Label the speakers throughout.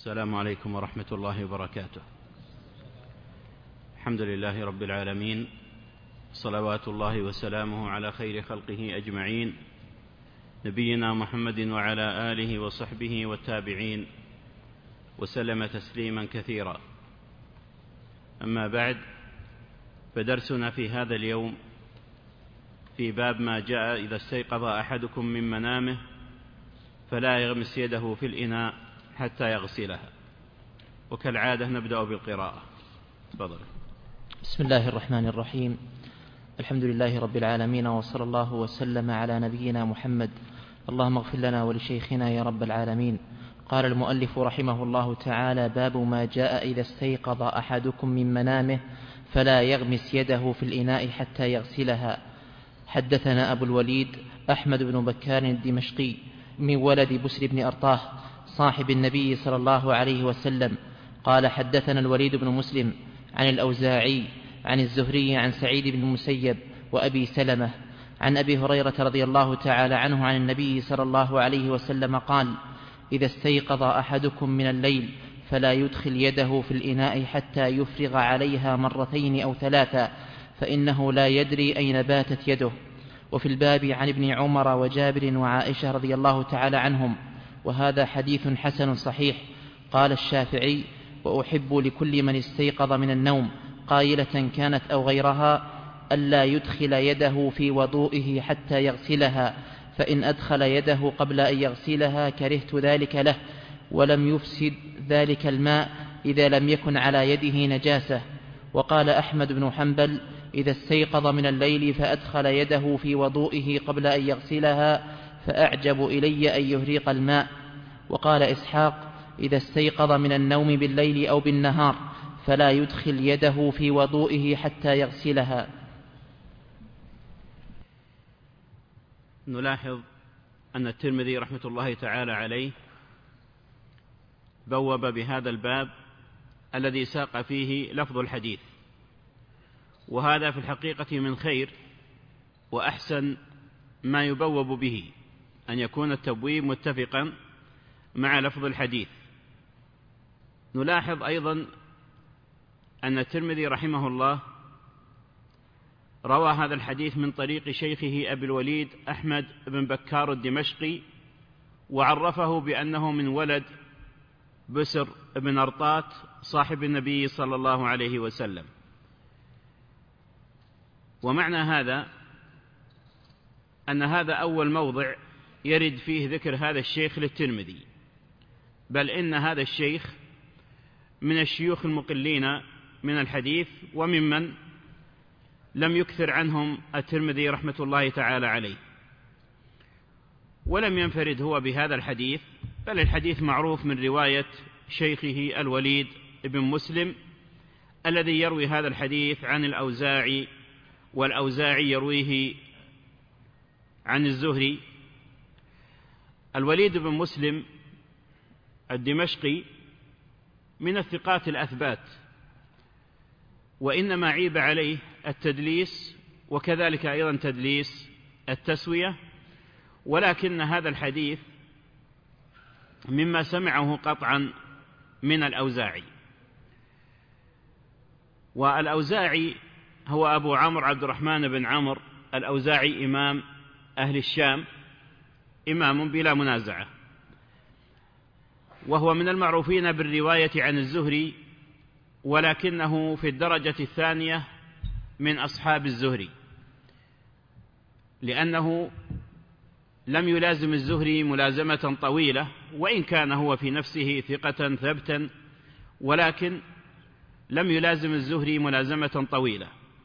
Speaker 1: السلام عليكم ورحمة الله وبركاته. الحمد لله رب العالمين، صلوات الله وسلامه على خير خلقه أجمعين، نبينا محمد وعلى آله وصحبه والتابعين وسلم تسليما كثيرا. أما بعد، فدرسنا في هذا اليوم في باب ما جاء إذا استيقظ أحدكم من منامه فلا يغمس يده في الإناء حتى يغسلها. وكالعادة نبدأ بالقراءة. تفضل.
Speaker 2: بسم الله الرحمن الرحيم. الحمد لله رب العالمين، وصلى الله وسلم على نبينا محمد. اللهم اغفر لنا ولشيخنا يا رب العالمين. قال المؤلف رحمه الله تعالى: باب ما جاء إذا استيقظ أحدكم من منامه فلا يغمس يده في الإناء حتى يغسلها. حدثنا أبو الوليد أحمد بن بكار الدمشقي من ولد بسر بن أرطاه صاحب النبي صلى الله عليه وسلم قال: حدثنا الوليد بن مسلم عن الأوزاعي عن الزهري عن سعيد بن المسيب وأبي سلمة عن أبي هريرة رضي الله تعالى عنه عن النبي صلى الله عليه وسلم قال: إذا استيقظ أحدكم من الليل فلا يدخل يده في الإناء حتى يفرغ عليها مرتين أو ثلاثا، فإنه لا يدري أين باتت يده. وفي الباب عن ابن عمر وجابر وعائشة رضي الله تعالى عنهم، وهذا حديث حسن صحيح. قال الشافعي: وأحب لكل من استيقظ من النوم قائلة كانت أو غيرها ألا يدخل يده في وضوئه حتى يغسلها، فإن أدخل يده قبل أن يغسلها كرهت ذلك له، ولم يفسد ذلك الماء إذا لم يكن على يده نجاسة. وقال أحمد بن حنبل: إذا استيقظ من الليل فأدخل يده في وضوئه قبل أن يغسلها فأعجب إلي أن يهريق الماء. وقال إسحاق: إذا استيقظ من النوم بالليل أو بالنهار فلا يدخل يده في وضوئه حتى يغسلها.
Speaker 1: نلاحظ أن الترمذي رحمة الله تعالى عليه بوب بهذا الباب الذي ساق فيه لفظ الحديث، وهذا في الحقيقة من خير وأحسن ما يبوب به، أن يكون التبويب متفقا مع لفظ الحديث. نلاحظ أيضا أن الترمذي رحمه الله روى هذا الحديث من طريق شيخه أبي الوليد أحمد بن بكار الدمشقي، وعرفه بأنه من ولد بسر بن أرطاة صاحب النبي صلى الله عليه وسلم. ومعنى هذا أن هذا أول موضع يرد فيه ذكر هذا الشيخ للترمذي، بل إن هذا الشيخ من الشيوخ المقلين من الحديث وممن لم يكثر عنهم الترمذي رحمة الله تعالى عليه. ولم ينفرد هو بهذا الحديث، بل الحديث معروف من رواية شيخه الوليد بن مسلم الذي يروي هذا الحديث عن الأوزاعي، والأوزاعي يرويه عن الزهري. الوليد بن مسلم الدمشقي من الثقات الأثبات، وإنما عيب عليه التدليس، وكذلك أيضا تدليس التسوية، ولكن هذا الحديث مما سمعه قطعا من الأوزاعي. والأوزاعي هو أبو عمرو عبد الرحمن بن عمرو الأوزاعي، إمام أهل الشام، إمام بلا منازعة، وهو من المعروفين بالرواية عن الزهري، ولكنه في الدرجة الثانية من أصحاب الزهري، لأنه لم يلازم الزهري ملازمة طويلة، وإن كان هو في نفسه ثقة ثبتا، ولكن لم يلازم الزهري ملازمة طويلة.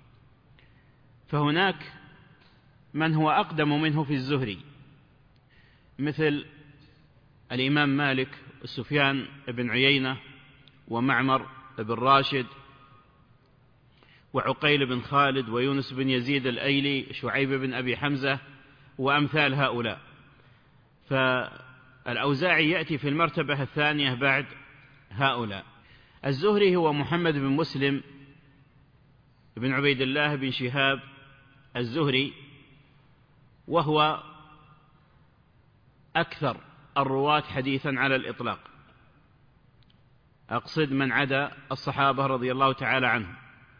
Speaker 1: فهناك من هو أقدم منه في الزهري، مثل الإمام مالك وسفيان بن عيينة ومعمر بن راشد وعقيل بن خالد ويونس بن يزيد الأيلي، شعيب بن أبي حمزة، وأمثال هؤلاء. فالأوزاعي يأتي في المرتبة الثانية بعد هؤلاء. الزهري هو محمد بن مسلم بن عبيد الله بن شهاب الزهري، وهو أكثر الرواة حديثا على الإطلاق، أقصد من عدا الصحابة رضي الله تعالى عنهم،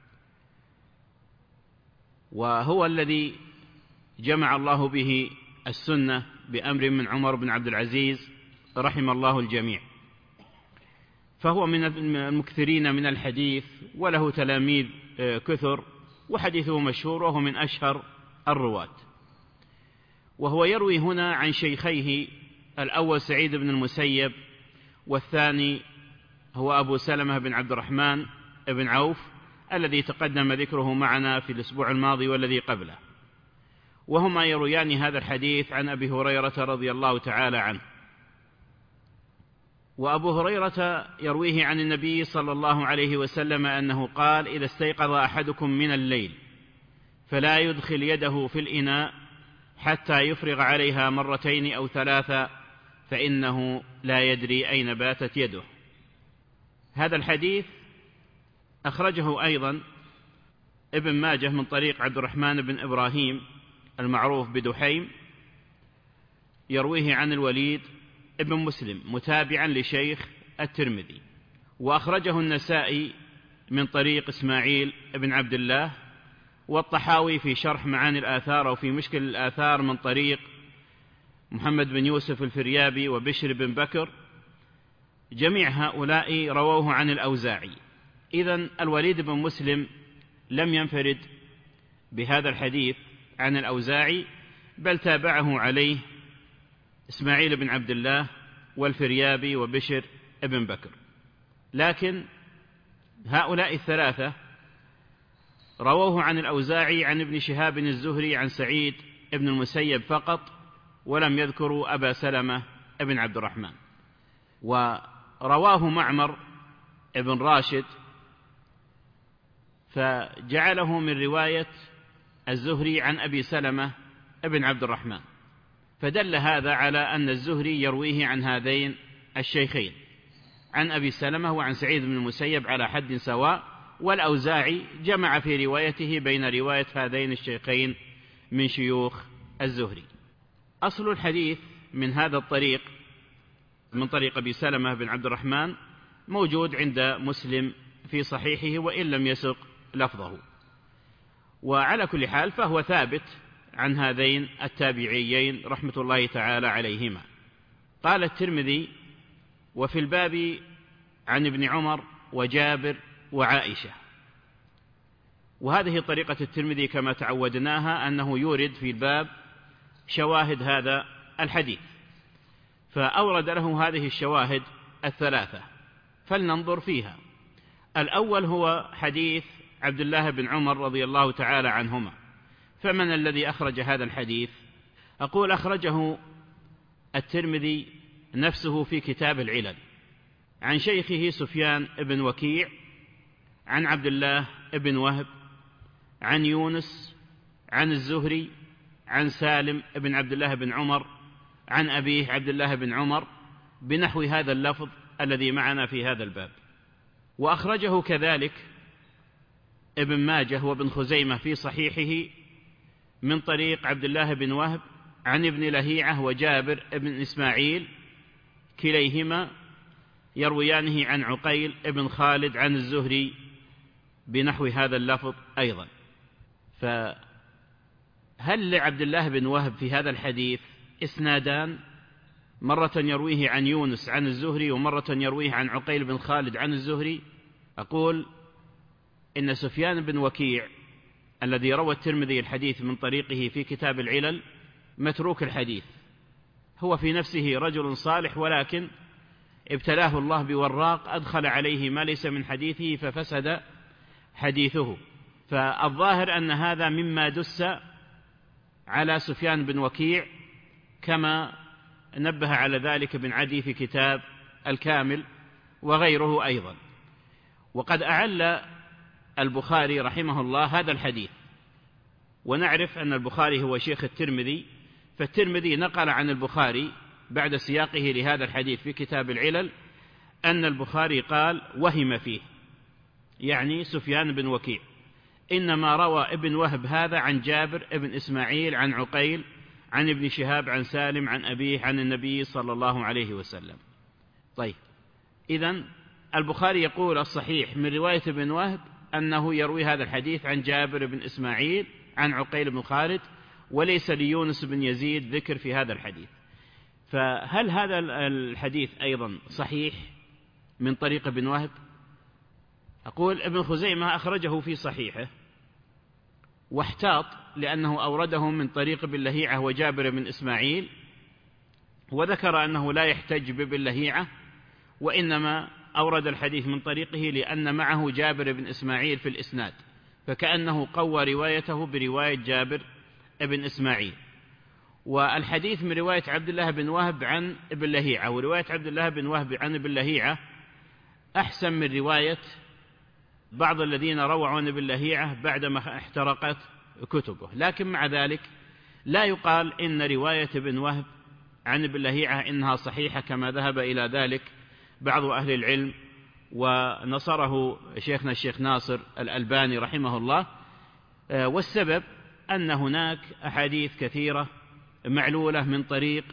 Speaker 1: وهو الذي جمع الله به السنة بأمر من عمر بن عبد العزيز رحم الله الجميع، فهو من المكثرين من الحديث وله تلاميذ كثر، وحديثه مشهور وهو من أشهر الرواة. وهو يروي هنا عن شيخيه، الأول سعيد بن المسيب، والثاني هو أبو سلمة بن عبد الرحمن بن عوف الذي تقدم ذكره معنا في الأسبوع الماضي والذي قبله، وهما يرويان هذا الحديث عن أبي هريرة رضي الله تعالى عنه. وأبو هريرة يرويه عن النبي صلى الله عليه وسلم أنه قال: إذا استيقظ أحدكم من الليل فلا يدخل يده في الإناء حتى يفرغ عليها مرتين أو ثلاثة، فإنه لا يدري أين باتت يده. هذا الحديث أخرجه أيضا ابن ماجه من طريق عبد الرحمن بن إبراهيم المعروف بدحيم، يرويه عن الوليد ابن مسلم متابعا لشيخ الترمذي. وأخرجه النسائي من طريق إسماعيل بن عبد الله، والطحاوي في شرح معاني الآثار أو في مشكل الآثار من طريق محمد بن يوسف الفريابي وبشر بن بكر. جميع هؤلاء رووه عن الأوزاعي. إذن الوليد بن مسلم لم ينفرد بهذا الحديث عن الأوزاعي، بل تابعه عليه إسماعيل بن عبد الله والفريابي وبشر بن بكر. لكن هؤلاء الثلاثة رووه عن الأوزاعي عن ابن شهاب الزهري عن سعيد بن المسيب فقط، ولم يذكروا أبا سلمة بن عبد الرحمن. ورواه معمر بن راشد فجعله من رواية الزهري عن أبي سلمة بن عبد الرحمن، فدل هذا على أن الزهري يرويه عن هذين الشيخين، عن أبي سلمة وعن سعيد بن المسيب على حد سواء، والأوزاعي جمع في روايته بين رواية هذين الشيخين من شيوخ الزهري. أصل الحديث من هذا الطريق، من طريق أبي سلمة بن عبد الرحمن، موجود عند مسلم في صحيحه وإن لم يسق لفظه. وعلى كل حال فهو ثابت عن هذين التابعيين رحمة الله تعالى عليهما. قال الترمذي: وفي الباب عن ابن عمر وجابر وعائشة. وهذه طريقة الترمذي كما تعودناها، أنه يورد في الباب شواهد هذا الحديث، فأورد له هذه الشواهد الثلاثة، فلننظر فيها. الأول هو حديث عبد الله بن عمر رضي الله تعالى عنهما. فمن الذي أخرج هذا الحديث؟ أقول أخرجه الترمذي نفسه في كتاب العلل عن شيخه سفيان بن وكيع عن عبد الله بن وهب عن يونس عن الزهري عن سالم بن عبد الله بن عمر عن أبيه عبد الله بن عمر بنحو هذا اللفظ الذي معنا في هذا الباب. وأخرجه كذلك ابن ماجه وابن خزيمة في صحيحه من طريق عبد الله بن وهب عن ابن لهيعة وجابر بن إسماعيل، كليهما يرويانه عن عقيل بن خالد عن الزهري بنحو هذا اللفظ أيضا. فهل لعبد الله بن وهب في هذا الحديث إسنادان؟ مرة يرويه عن يونس عن الزهري، ومرة يرويه عن عقيل بن خالد عن الزهري. أقول إن سفيان بن وكيع الذي روى الترمذي الحديث من طريقه في كتاب العلل متروك الحديث، هو في نفسه رجل صالح، ولكن ابتلاه الله بوراق أدخل عليه ما ليس من حديثه ففسد حديثه. فالظاهر أن هذا مما دس على سفيان بن وكيع، كما نبه على ذلك ابن عدي في كتاب الكامل وغيره أيضا. وقد أعل البخاري رحمه الله هذا الحديث، ونعرف أن البخاري هو شيخ الترمذي، فالترمذي نقل عن البخاري بعد سياقه لهذا الحديث في كتاب العلل أن البخاري قال: وهم فيه، يعني سفيان بن وكيع، إنما روى ابن وهب هذا عن جابر ابن إسماعيل عن عقيل عن ابن شهاب عن سالم عن أبيه عن النبي صلى الله عليه وسلم. طيب، إذن البخاري يقول الصحيح من رواية ابن وهب أنه يروي هذا الحديث عن جابر بن إسماعيل عن عقيل بن خالد، وليس ليونس بن يزيد ذكر في هذا الحديث. فهل هذا الحديث أيضا صحيح من طريق ابن وهب؟ أقول ابن خزيمة أخرجه في صحيحه واحتاط لأنه أورده من طريق ابن لهيعة وجابر بن إسماعيل، وذكر أنه لا يحتج بابن لهيعة، وإنما أورد الحديث من طريقه لأن معه جابر بن إسماعيل في الإسناد، فكأنه قوى روايته برواية جابر بن إسماعيل. والحديث من رواية عبد الله بن وهب عن ابن لهيعة، ورواية عبد الله بن وهب عن ابن لهيعة أحسن من رواية بعض الذين رووا عن ابن لهيعة بعدما احترقت كتبه. لكن مع ذلك لا يقال إن رواية ابن وهب عن ابن لهيعة إنها صحيحة كما ذهب إلى ذلك بعض أهل العلم، ونصره شيخنا الشيخ ناصر الألباني رحمه الله. والسبب أن هناك أحاديث كثيرة معلولة من طريق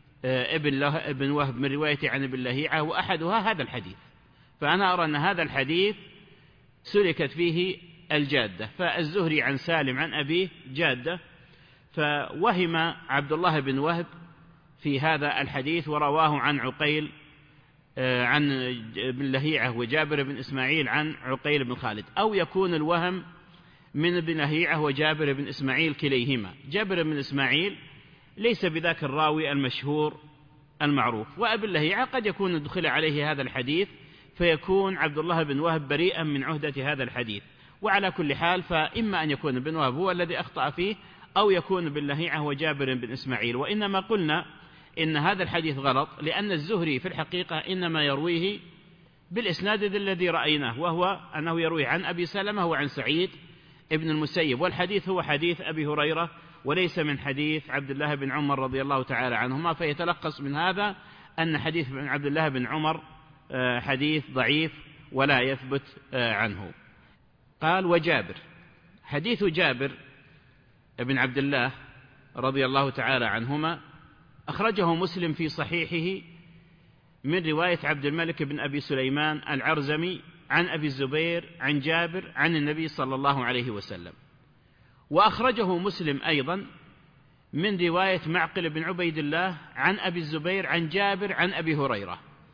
Speaker 1: ابن وهب من روايته عن ابن لهيعة، وأحدها هذا الحديث. فأنا أرى أن هذا الحديث سلكت فيه الجادة، فالزهري عن سالم عن أبيه جادة، فوهم عبد الله بن وهب في هذا الحديث ورواه عن عقيل عن ابن لهيعة وجابر بن إسماعيل عن عقيل بن خالد، أو يكون الوهم من ابن لهيعة وجابر بن إسماعيل كليهما. جابر بن إسماعيل ليس بذاك الراوي المشهور المعروف، وابن لهيعة قد يكون دخل عليه هذا الحديث فيكون عبد الله بن وهب بريئا من عهدة هذا الحديث. وعلى كل حال فإما أن يكون ابن وهب هو الذي أخطأ فيه، أو يكون ابن لهيعة وجابر بن إسماعيل. وإنما قلنا إن هذا الحديث غلط، لأن الزهري في الحقيقة إنما يرويه بالإسناد الذي رأيناه، وهو أنه يروي عن أبي سلمة وعن سعيد ابن المسيب، والحديث هو حديث أبي هريرة وليس من حديث عبد الله بن عمر رضي الله تعالى عنهما. فيتلخص من هذا أن حديث عبد الله بن عمر حديث ضعيف ولا يثبت عنه. قال وجابر، حديث جابر بن عبد الله رضي الله تعالى عنهما أخرجه مسلم في صحيحه من رواية عبد الملك بن أبي سليمان العرزمي عن أبي الزبير عن جابر عن النبي صلى الله عليه وسلم. وأخرجه مسلم أيضا من رواية معقل بن عبيد الله عن أبي الزبير عن جابر عن أبي هريرة.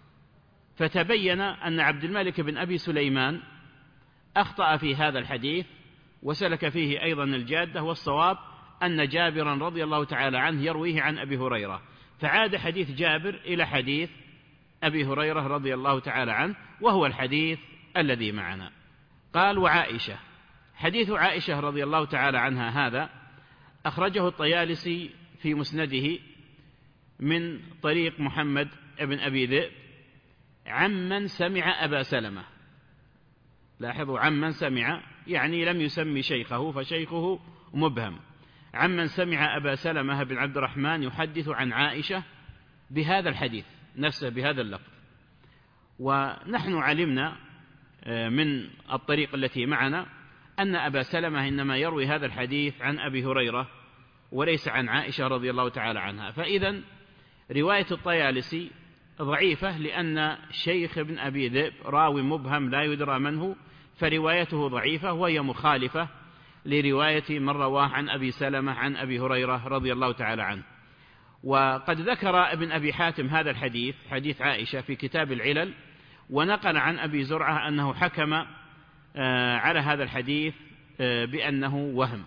Speaker 1: فتبين أن عبد الملك بن أبي سليمان أخطأ في هذا الحديث وسلك فيه أيضا الجادة، والصواب أن جابرا رضي الله تعالى عنه يرويه عن أبي هريرة، فعاد حديث جابر إلى حديث أبي هريرة رضي الله تعالى عنه، وهو الحديث الذي معنا. قال وعائشة، حديث عائشة رضي الله تعالى عنها هذا أخرجه الطيالسي في مسنده من طريق محمد بن أبي ذئب عمن سمع أبا سلمة. لاحظوا عمن سمع، يعني لم يسمي شيخه فشيخه مبهم. عمن سمع أبا سلمة بن عبد الرحمن يحدث عن عائشة بهذا الحديث نفسه بهذا اللفظ. ونحن علمنا من الطريق التي معنا أن أبا سلمة إنما يروي هذا الحديث عن أبي هريرة وليس عن عائشة رضي الله تعالى عنها. فإذا رواية الطيالسي ضعيفة، لأن شيخ ابن أبي ذئب راوي مبهم لا يدرى من هو، فروايته ضعيفة، وهي مخالفة لرواية من رواه عن أبي سلمة عن أبي هريرة رضي الله تعالى عنه. وقد ذكر ابن أبي حاتم هذا الحديث حديث عائشة في كتاب العلل، ونقل عن أبي زرعة أنه حكم على هذا الحديث بأنه وهم،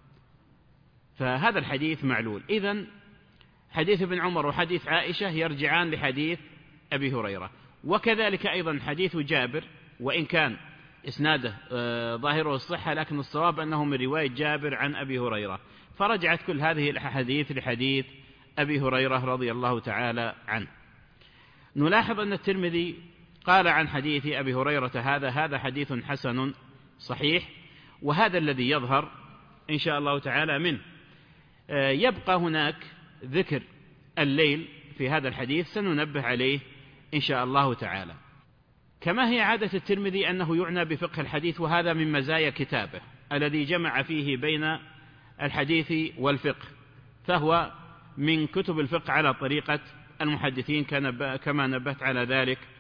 Speaker 1: فهذا الحديث معلول. إذن حديث ابن عمر وحديث عائشة يرجعان لحديث أبي هريرة، وكذلك أيضا حديث جابر، وإن كان إسناده ظاهره الصحة، لكن الصواب أنه من رواية جابر عن أبي هريرة، فرجعت كل هذه الأحاديث لحديث أبي هريرة رضي الله تعالى عنه. نلاحظ أن الترمذي قال عن حديث أبي هريرة هذا حديث حسن صحيح، وهذا الذي يظهر إن شاء الله تعالى منه. يبقى هناك ذكر الليل في هذا الحديث سننبه عليه إن شاء الله تعالى. كما هي عادة الترمذي أنه يعنى بفقه الحديث، وهذا من مزايا كتابه الذي جمع فيه بين الحديث والفقه، فهو من كتب الفقه على طريقة المحدثين كما نبهت على ذلك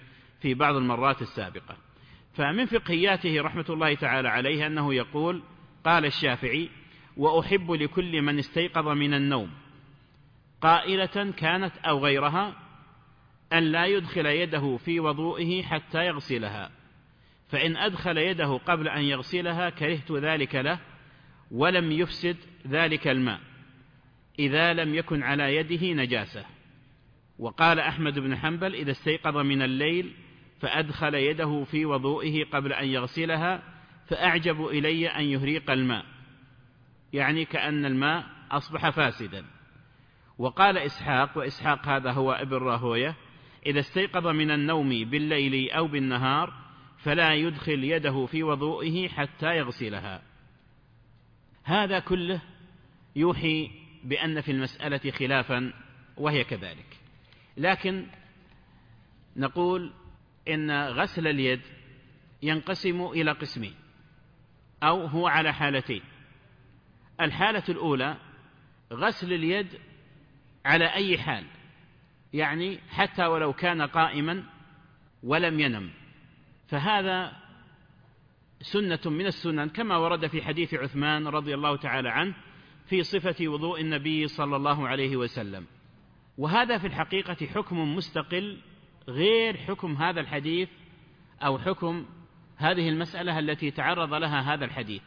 Speaker 1: في بعض المرات السابقة. فمن فقهياته رحمة الله تعالى عليه أنه يقول: قال الشافعي: وأحب لكل من استيقظ من النوم قائلة كانت أو غيرها أن لا يدخل يده في وضوئه حتى يغسلها، فإن أدخل يده قبل أن يغسلها كرهت ذلك له، ولم يفسد ذلك الماء إذا لم يكن على يده نجاسة. وقال أحمد بن حنبل: إذا استيقظ من الليل فأدخل يده في وضوئه قبل أن يغسلها فأعجب إلي أن يهريق الماء، يعني كأن الماء أصبح فاسدا. وقال إسحاق، وإسحاق هذا هو ابن راهوية: إذا استيقظ من النوم بالليل أو بالنهار فلا يدخل يده في وضوئه حتى يغسلها. هذا كله يوحي بأن في المسألة خلافا، وهي كذلك. لكن نقول إن غسل اليد ينقسم إلى قسمين، أو هو على حالتين. الحالة الأولى غسل اليد على أي حال، يعني حتى ولو كان قائما ولم ينم، فهذا سنة من السنن، كما ورد في حديث عثمان رضي الله تعالى عنه في صفة وضوء النبي صلى الله عليه وسلم. وهذا في الحقيقة حكم مستقل غير حكم هذا الحديث أو حكم هذه المسألة التي تعرض لها هذا الحديث.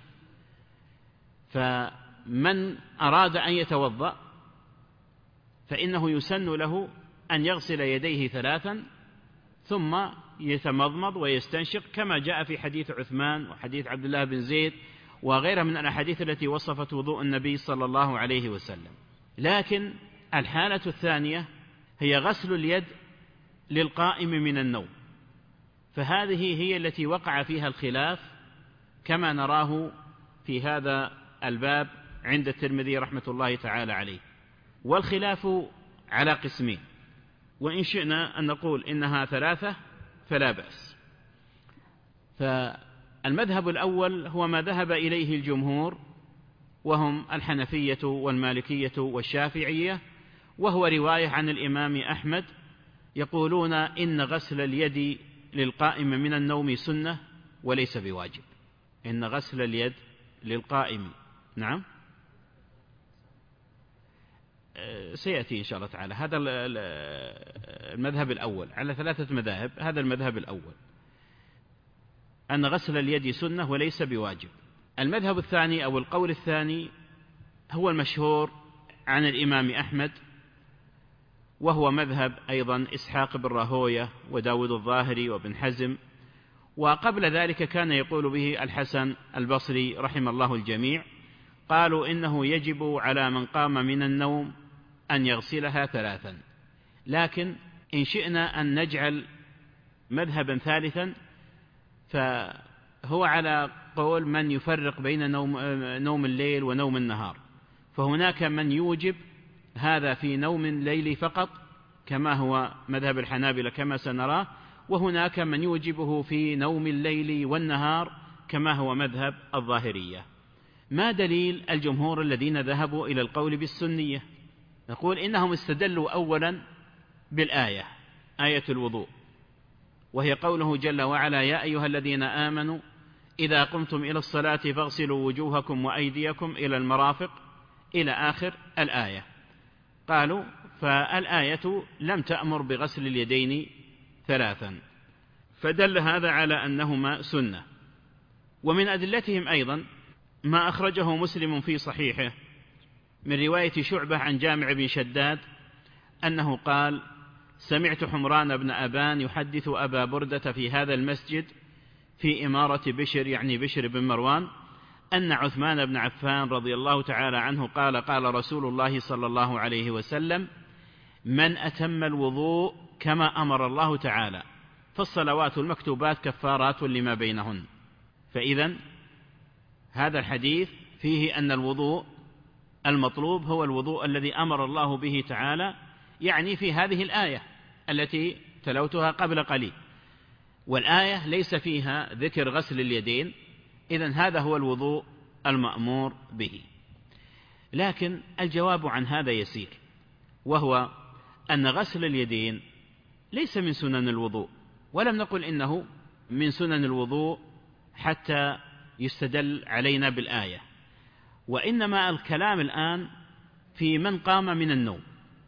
Speaker 1: فمن أراد أن يتوضأ فإنه يسن له أن يغسل يديه 3 ثم يتمضمض ويستنشق، كما جاء في حديث عثمان وحديث عبد الله بن زيد وغيرها من الأحاديث التي وصفت وضوء النبي صلى الله عليه وسلم. لكن الحالة الثانية هي غسل اليد للقائم من النوم، فهذه هي التي وقع فيها الخلاف كما نراه في هذا الباب عند الترمذي رحمة الله تعالى عليه. والخلاف على قسمين، وإن شئنا أن نقول إنها 3 فلا بأس. فالمذهب الأول هو ما ذهب إليه الجمهور، وهم الحنفية والمالكية والشافعية، وهو رواية عن الإمام أحمد، يقولون إن غسل اليد للقائم من النوم سنة وليس بواجب. إن غسل اليد للقائم، نعم سيأتي إن شاء الله تعالى. هذا المذهب الأول على 3 مذاهب، هذا المذهب الأول أن غسل اليد سنة وليس بواجب. المذهب الثاني أو القول الثاني هو المشهور عن الإمام أحمد، وهو مذهب أيضا إسحاق بن راهوية وداود الظاهري وابن حزم، وقبل ذلك كان يقول به الحسن البصري رحم الله الجميع. قالوا إنه يجب على من قام من النوم أن يغسلها 3. لكن إن شئنا أن نجعل مذهبا ثالثا فهو على قول من يفرق بين نوم الليل ونوم النهار، فهناك من يوجب هذا في نوم الليل فقط كما هو مذهب الحنابلة كما سنراه، وهناك من يوجبه في نوم الليل والنهار كما هو مذهب الظاهرية. ما دليل الجمهور الذين ذهبوا إلى القول بالسنية؟ نقول إنهم استدلوا أولا بالآية، آية الوضوء، وهي قوله جل وعلا: يا أيها الذين آمنوا إذا قمتم إلى الصلاة فاغسلوا وجوهكم وأيديكم إلى المرافق إلى آخر الآية. قالوا فالآية لم تأمر بغسل اليدين 3، فدل هذا على أنهما سنة. ومن أدلتهم أيضا ما أخرجه مسلم في صحيحه من رواية شعبة عن جامع بن شداد أنه قال: سمعت حمران بن أبان يحدث أبا بردة في هذا المسجد في إمارة بشر، يعني بشر بن مروان، أن عثمان بن عفان رضي الله تعالى عنه قال: قال رسول الله صلى الله عليه وسلم: من أتم الوضوء كما أمر الله تعالى فالصلوات المكتوبات كفارات لما بينهن. فإذا هذا الحديث فيه أن الوضوء المطلوب هو الوضوء الذي أمر الله به تعالى، يعني في هذه الآية التي تلوتها قبل قليل، والآية ليس فيها ذكر غسل اليدين، إذن هذا هو الوضوء المأمور به. لكن الجواب عن هذا يسير، وهو أن غسل اليدين ليس من سنن الوضوء، ولم نقل إنه من سنن الوضوء حتى يستدل علينا بالآية، وإنما الكلام الآن في من قام من النوم،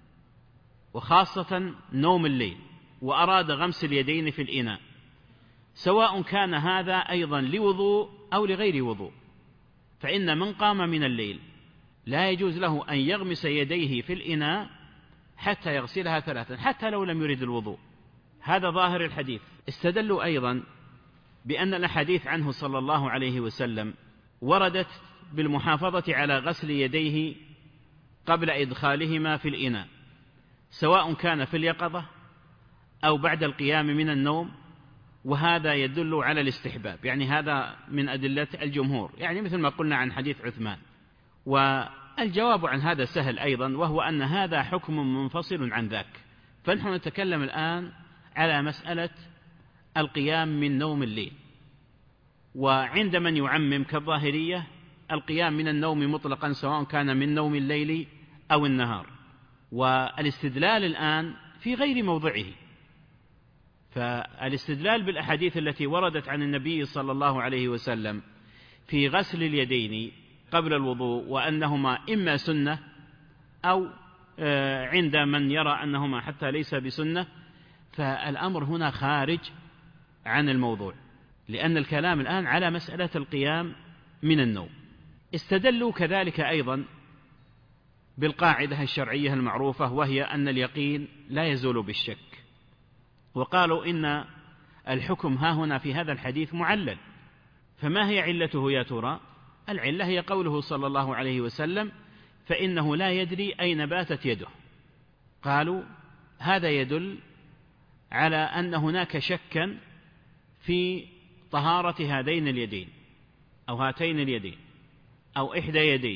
Speaker 1: وخاصة نوم الليل، وأراد غمس اليدين في الإناء، سواء كان هذا أيضا لوضوء أو لغير وضوء، فإن من قام من الليل لا يجوز له أن يغمس يديه في الإناء حتى يغسلها 3 حتى لو لم يرد الوضوء. هذا ظاهر الحديث. استدلوا أيضا بأن الأحاديث عنه صلى الله عليه وسلم وردت بالمحافظة على غسل يديه قبل إدخالهما في الإناء، سواء كان في اليقظة أو بعد القيام من النوم، وهذا يدل على الاستحباب، يعني هذا من أدلة الجمهور، يعني مثل ما قلنا عن حديث عثمان. والجواب عن هذا سهل أيضا، وهو أن هذا حكم منفصل عن ذاك. فنحن نتكلم الآن على مسألة القيام من نوم الليل، وعند من يعمم كالظاهرية القيام من النوم مطلقا سواء كان من نوم الليل أو النهار. والاستدلال الآن في غير موضعه، فالاستدلال بالأحاديث التي وردت عن النبي صلى الله عليه وسلم في غسل اليدين قبل الوضوء وأنهما إما سنة أو عند من يرى أنهما حتى ليس بسنة، فالأمر هنا خارج عن الموضوع، لأن الكلام الآن على مسألة القيام من النوم. استدلوا كذلك أيضا بالقاعدة الشرعية المعروفة، وهي أن اليقين لا يزول بالشك، وقالوا إن الحكم ها هنا في هذا الحديث معلل. فما هي علته يا ترى؟ العلة هي قوله صلى الله عليه وسلم: فإنه لا يدري أين باتت يده. قالوا هذا يدل على أن هناك شكا في طهارة هذين اليدين أو هاتين اليدين أو إحدى يديه.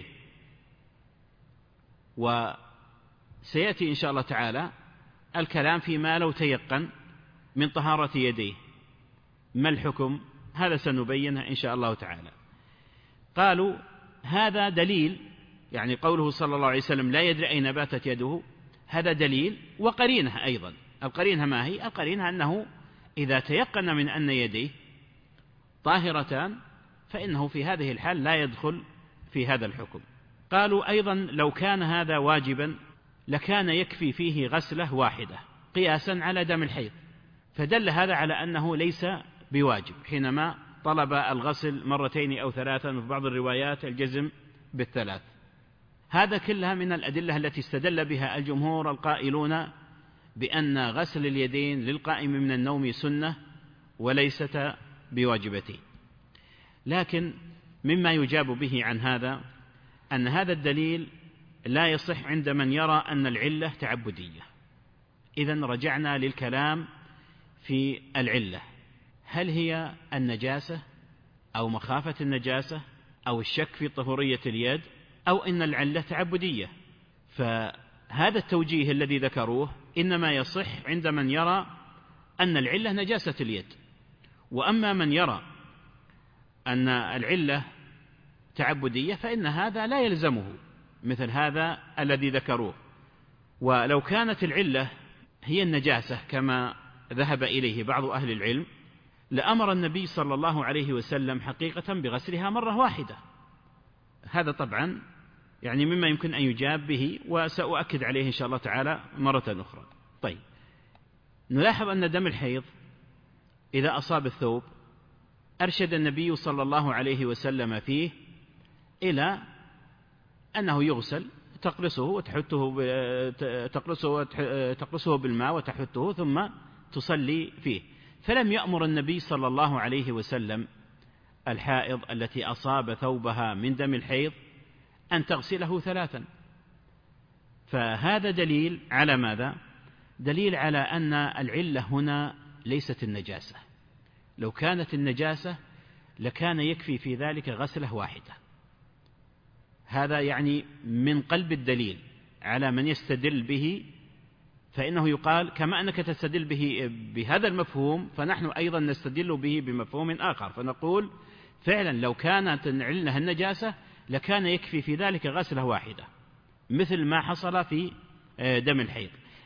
Speaker 1: وسيأتي إن شاء الله تعالى الكلام فيما لو تيقن من طهارة يديه ما الحكم، هذا سنبينه إن شاء الله تعالى. قالوا هذا دليل، يعني قوله صلى الله عليه وسلم لا يدري أين باتت يده، هذا دليل وقرينه أيضا. القرينة ما هي؟ القرينة أنه إذا تيقن من أن يديه طاهرتان فإنه في هذه الحال لا يدخل في هذا الحكم. قالوا أيضا لو كان هذا واجبا لكان يكفي فيه غسلة واحدة قياسا على دم الحيض، فدل هذا على أنه ليس بواجب حينما طلب الغسل 2 أو 3، وفي بعض الروايات الجزم بال3. هذا كلها من الأدلة التي استدل بها الجمهور القائلون بأن غسل اليدين للقائم من النوم سنة وليست بواجبتين. لكن مما يجاب به عن هذا أن هذا الدليل لا يصح عند من يرى أن العلة تعبدية. إذن رجعنا للكلام في العلة، هل هي النجاسة أو مخافة النجاسة أو الشك في طهورية اليد، أو إن العلة تعبدية؟ فهذا التوجيه الذي ذكروه إنما يصح عند من يرى أن العلة نجاسة اليد. وأما من يرى أن العلة تعبدية فإن هذا لا يلزمه مثل هذا الذي ذكروه. ولو كانت العلة هي النجاسة كما ذهب إليه بعض أهل العلم لأمر النبي صلى الله عليه وسلم حقيقة بغسلها مرة واحدة. هذا طبعا يعني مما يمكن أن يجاب به، وسأؤكد عليه إن شاء الله تعالى مرة أخرى. طيب، نلاحظ أن دم الحيض إذا أصاب الثوب أرشد النبي صلى الله عليه وسلم فيه إلى أنه يغسل، تقرصه بالماء وتحته ثم تصلي فيه. فلم يأمر النبي صلى الله عليه وسلم الحائض التي أصاب ثوبها من دم الحيض أن تغسله 3. فهذا دليل على ماذا؟ دليل على أن العلة هنا ليست النجاسة. لو كانت النجاسة لكان يكفي في ذلك غسلة واحدة. هذا يعني من قلب الدليل على من يستدل به، فإنه يقال كما أنك تستدل به بهذا المفهوم فنحن أيضا نستدل به بمفهوم آخر، فنقول فعلا لو كانت العلة النجاسة لكان يكفي في ذلك غسلة واحدة مثل ما حصل في دم الحيض.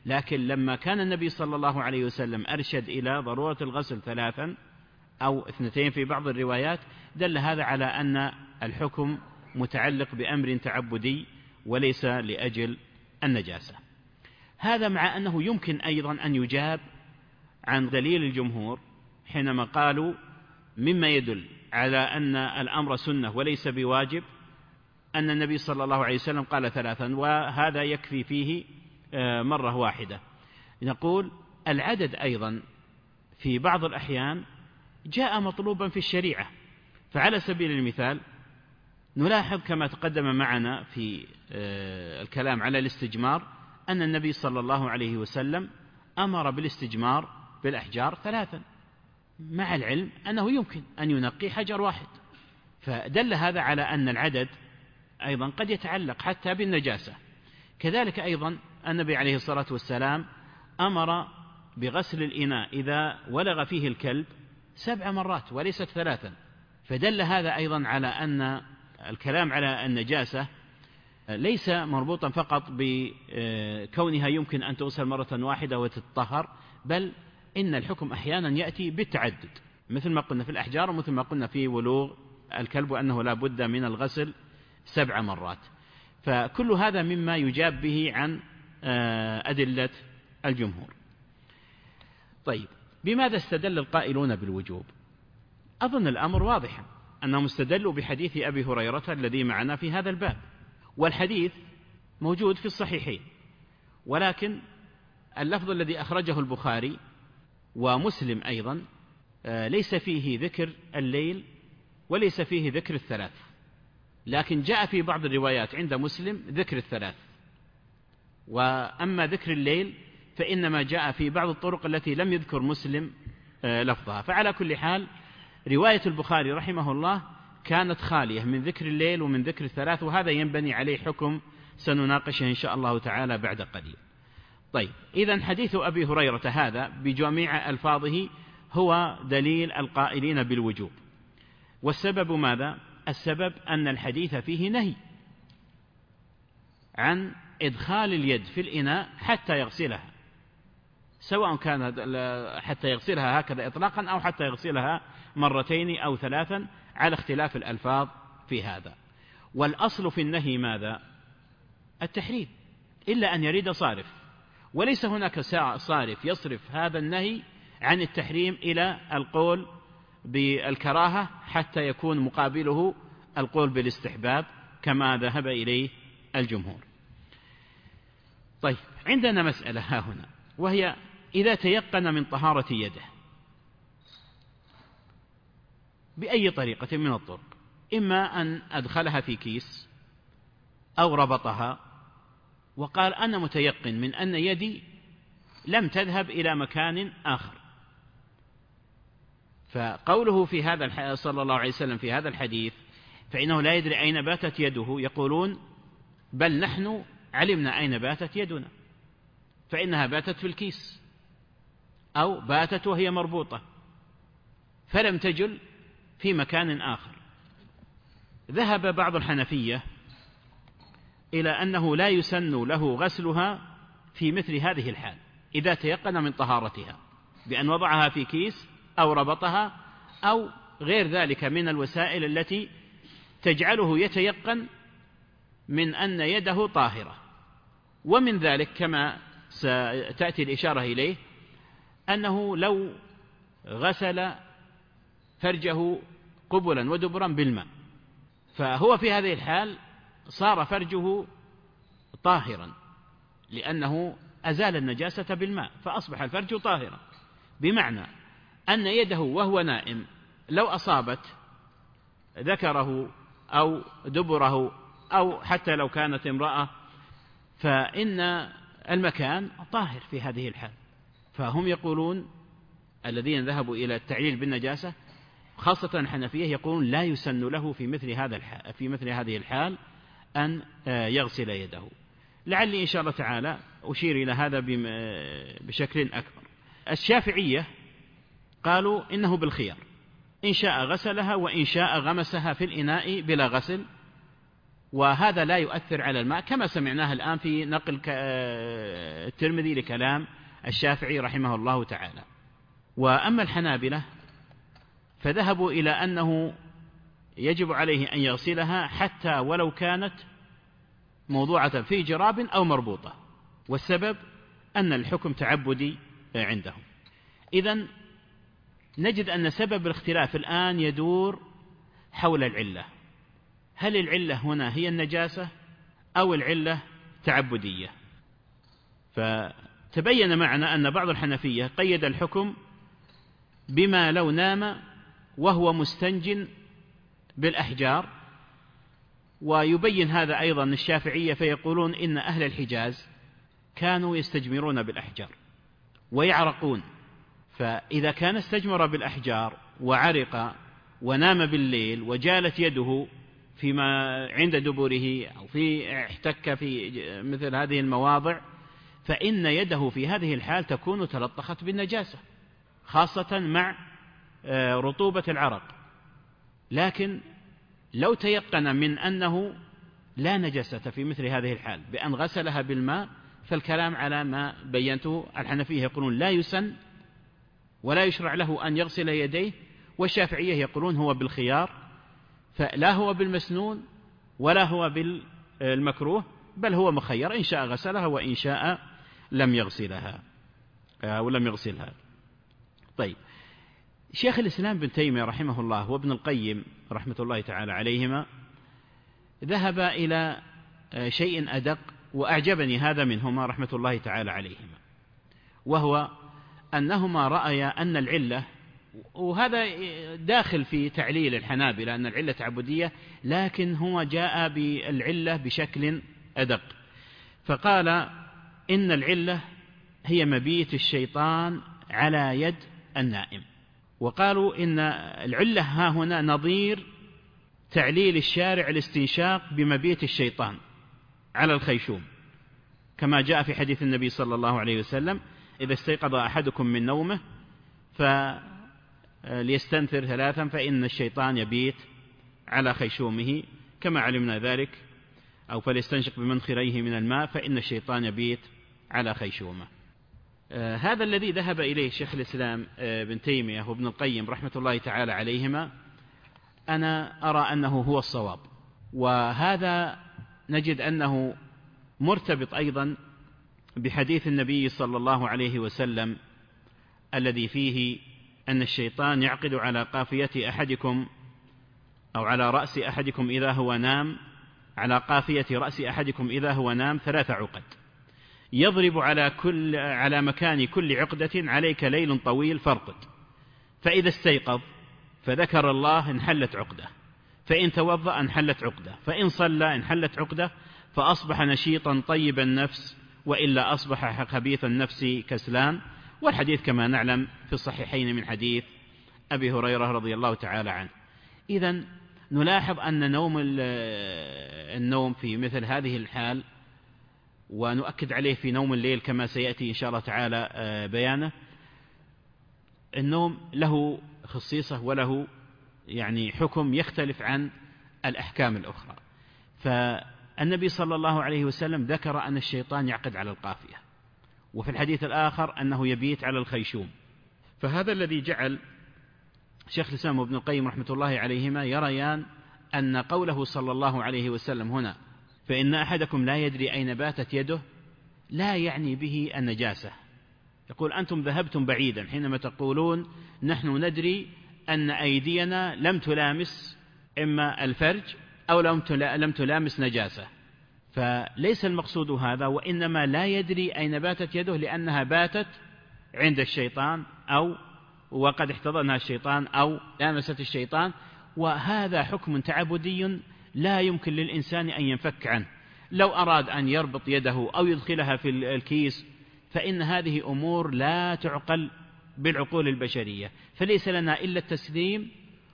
Speaker 1: لكن لما كان النبي صلى الله عليه وسلم أرشد إلى ضرورة الغسل 3 أو 2 في بعض الروايات، دل هذا على أن الحكم متعلق بأمر تعبدي وليس لأجل النجاسة. هذا مع أنه يمكن أيضا أن يجاب عن دليل الجمهور حينما قالوا مما يدل على أن الأمر سنة وليس بواجب أن النبي صلى الله عليه وسلم قال 3 وهذا يكفي فيه مرة واحدة. نقول العدد أيضا في بعض الأحيان جاء مطلوبا في الشريعة. فعلى سبيل المثال نلاحظ كما تقدم معنا في الكلام على الاستجمار أن النبي صلى الله عليه وسلم أمر بالاستجمار بالأحجار 3 مع العلم أنه يمكن أن ينقي حجر واحد، فدل هذا على أن العدد أيضا قد يتعلق حتى بالنجاسة. كذلك أيضا النبي عليه الصلاة والسلام أمر بغسل الإناء إذا ولغ فيه الكلب 7 مرات وليست 3، فدل هذا أيضا على أن الكلام على النجاسة ليس مربوطا فقط بكونها يمكن أن تغسل مرة واحدة وتتطهر، بل إن الحكم أحيانا يأتي بالتعدد مثل ما قلنا في الأحجار ومثل ما قلنا في ولوغ الكلب وأنه لا بد من الغسل 7 مرات. فكل هذا مما يجاب به عن أدلة الجمهور. طيب، بماذا استدل القائلون بالوجوب؟ أظن الأمر واضحا أنهم استدلوا بحديث أبي هريرة الذي معنا في هذا الباب، والحديث موجود في الصحيحين، ولكن اللفظ الذي أخرجه البخاري ومسلم أيضا ليس فيه ذكر الليل وليس فيه ذكر 3، لكن جاء في بعض الروايات عند مسلم ذكر 3، وأما ذكر الليل فإنما جاء في بعض الطرق التي لم يذكر مسلم لفظها. فعلى كل حال رواية البخاري رحمه الله كانت خالية من ذكر الليل ومن ذكر 3، وهذا ينبني عليه حكم سنناقشه إن شاء الله تعالى بعد قليل. طيب، إذن حديث أبي هريرة هذا بجميع ألفاظه هو دليل القائلين بالوجوب. والسبب ماذا؟ السبب أن الحديث فيه نهي عن إدخال اليد في الإناء حتى يغسلها، سواء كان حتى يغسلها هكذا إطلاقا أو حتى يغسلها 2 أو 3 على اختلاف الألفاظ في هذا. والأصل في النهي ماذا؟ التحريم، إلا أن يريد صارف، وليس هناك صارف يصرف هذا النهي عن التحريم إلى القول بالكراهة حتى يكون مقابله القول بالاستحباب كما ذهب إليه الجمهور. طيب، عندنا مسألة ها هنا، وهي إذا تيقن من طهارة يده بأي طريقة من الطرق، إما أن أدخلها في كيس أو ربطها وقال أنا متيقن من أن يدي لم تذهب إلى مكان آخر، فقوله في هذا صلى الله عليه وسلم في هذا الحديث فإنه لا يدري أين باتت يده، يقولون بل نحن علمنا أين باتت يدنا، فإنها باتت في الكيس أو باتت وهي مربوطة فلم تجل في مكان آخر. ذهب بعض الحنفية إلى أنه لا يسن له غسلها في مثل هذه الحال إذا تيقن من طهارتها بأن وضعها في كيس أو ربطها أو غير ذلك من الوسائل التي تجعله يتيقن من أن يده طاهرة. ومن ذلك كما ستأتي الإشارة إليه أنه لو غسل فرجه قبلا ودبرا بالماء فهو في هذه الحال صار فرجه طاهرا لأنه أزال النجاسة بالماء فأصبح الفرج طاهرا، بمعنى أن يده وهو نائم لو أصابت ذكره أو دبره أو حتى لو كانت امرأة فإن المكان طاهر في هذه الحال. فهم يقولون الذين ذهبوا إلى التعليل بالنجاسة خاصة الحنفية يقولون لا يسن له في مثل هذه الحال أن يغسل يده. لعلي إن شاء الله تعالى أشير إلى هذا بشكل أكبر. الشافعية قالوا إنه بالخيار، إن شاء غسلها وإن شاء غمسها في الإناء بلا غسل وهذا لا يؤثر على الماء كما سمعناه الآن في نقل الترمذي لكلام الشافعي رحمه الله تعالى. وأما الحنابلة فذهبوا إلى أنه يجب عليه أن يغسلها حتى ولو كانت موضوعة في جراب أو مربوطة، والسبب أن الحكم تعبدي عندهم. إذن نجد أن سبب الاختلاف الآن يدور حول العلة، هل العلة هنا هي النجاسة أو العلة تعبدية؟ فتبين معنا أن بعض الحنفية قيد الحكم بما لو نام وهو مستنج بالأحجار، ويبين هذا أيضا الشافعية فيقولون إن أهل الحجاز كانوا يستجمرون بالأحجار ويعرقون، فإذا كان استجمر بالأحجار وعرق ونام بالليل وجالت يده فيما عند دبره أو في احتك في مثل هذه المواضع، فإن يده في هذه الحال تكون تلطخت بالنجاسة، خاصة مع رطوبة العرق. لكن لو تيقن من أنه لا نجاسة في مثل هذه الحال بأن غسلها بالماء، فالكلام على ما بينته. الحنفية يقولون لا يسن ولا يشرع له أن يغسل يديه، والشافعية يقولون هو بالخيار، فلا هو بالمسنون ولا هو بالمكروه، بل هو مخير، إن شاء غسلها وإن شاء لم يغسلها أو لم يغسلها. طيب، شيخ الإسلام بن تيمية رحمه الله وابن القيم رحمة الله تعالى عليهما ذهب إلى شيء أدق وأعجبني هذا منهما رحمة الله تعالى عليهما، وهو أنهما رأيا أن العلة، وهذا داخل في تعليل الحنابلة أن العلة تعبدية، لكن هو جاء بالعلة بشكل أدق، فقال إن العلة هي مبيت الشيطان على يد النائم. وقالوا إن العلة ها هنا نظير تعليل الشارع الاستنشاق بمبيت الشيطان على الخيشوم، كما جاء في حديث النبي صلى الله عليه وسلم: إذا استيقظ أحدكم من نومه فليستنثر 3 فإن الشيطان يبيت على خيشومه، كما علمنا ذلك، أو فليستنشق بمنخريه من الماء فإن الشيطان يبيت على خيشومه. هذا الذي ذهب إليه شيخ الإسلام بن تيمية وابن القيم رحمة الله تعالى عليهما أنا أرى أنه هو الصواب، وهذا نجد أنه مرتبط أيضا بحديث النبي صلى الله عليه وسلم الذي فيه أن الشيطان يعقد على قافية أحدكم أو على رأس أحدكم إذا هو نام، على قافية رأس أحدكم إذا هو نام 3 عقد، يضرب على مكان كل عقدة عليك ليل طويل فارقد، فإذا استيقظ فذكر الله انحلت عقدة، فإن توضأ انحلت عقدة، فإن صلى انحلت عقدة، فأصبح نشيطا طيب النفس، وإلا أصبح خبيث النفس كسلان. والحديث كما نعلم في الصحيحين من حديث أبي هريرة رضي الله تعالى عنه. إذن نلاحظ أن النوم في مثل هذه الحال، ونؤكد عليه في نوم الليل كما سيأتي إن شاء الله تعالى بيانه، النوم له خصيصة وله يعني حكم يختلف عن الأحكام الأخرى. فالنبي صلى الله عليه وسلم ذكر أن الشيطان يعقد على القافية، وفي الحديث الآخر أنه يبيت على الخيشوم، فهذا الذي جعل شيخ الإسلام وابن القيم رحمة الله عليهما يريان أن قوله صلى الله عليه وسلم هنا فإن أحدكم لا يدري أين باتت يده لا يعني به النجاسة. يقول أنتم ذهبتم بعيدا حينما تقولون نحن ندري أن أيدينا لم تلامس إما الفرج أو لم تلامس نجاسة، فليس المقصود هذا، وإنما لا يدري أين باتت يده لأنها باتت عند الشيطان أو وقد احتضنها الشيطان أو لامست الشيطان، وهذا حكم تعبدي لا يمكن للإنسان أن ينفك عنه. لو أراد أن يربط يده أو يدخلها في الكيس فإن هذه أمور لا تعقل بالعقول البشرية، فليس لنا إلا التسليم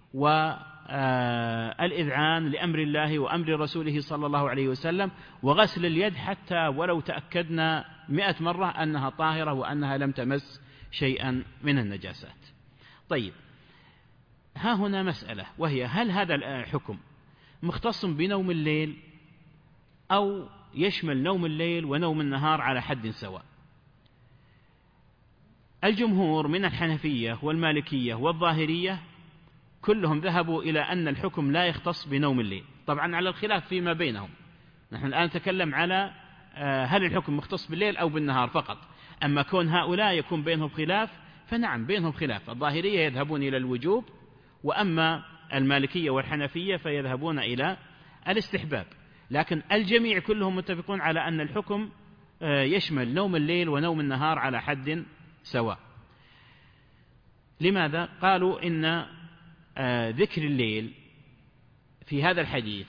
Speaker 1: والإذعان لأمر الله وأمر رسوله صلى الله عليه وسلم، وغسل اليد حتى ولو تأكدنا 100 مرة أنها طاهرة وأنها لم تمس شيئا من النجاسات. طيب، ها هنا مسألة، وهي هل هذا الحكم مختص بنوم الليل أو يشمل نوم الليل ونوم النهار على حد سواء. الجمهور من الحنفية والمالكية والظاهرية كلهم ذهبوا إلى أن الحكم لا يختص بنوم الليل، طبعا على الخلاف فيما بينهم. نحن الآن نتكلم على هل الحكم مختص بالليل أو بالنهار فقط، أما كون هؤلاء يكون بينهم خلاف فنعم بينهم خلاف. الظاهرية يذهبون إلى الوجوب، وأما المالكية والحنفية فيذهبون إلى الاستحباب، لكن الجميع كلهم متفقون على أن الحكم يشمل نوم الليل ونوم النهار على حد سواء. لماذا؟ قالوا إن ذكر الليل في هذا الحديث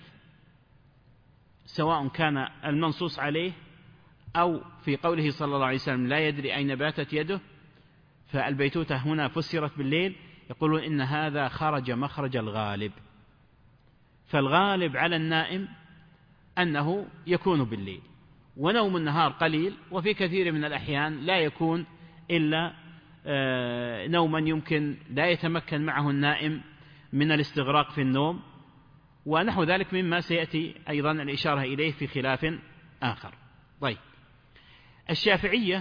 Speaker 1: سواء كان المنصوص عليه أو في قوله صلى الله عليه وسلم لا يدري أين باتت يده، فالبيتوتة هنا فسرت بالليل، يقولون إن هذا خرج مخرج الغالب، فالغالب على النائم أنه يكون بالليل، ونوم النهار قليل، وفي كثير من الأحيان لا يكون إلا نوما يمكن لا يتمكن معه النائم من الاستغراق في النوم، ونحو ذلك مما سيأتي أيضا الإشارة إليه في خلاف آخر. طيب، الشافعية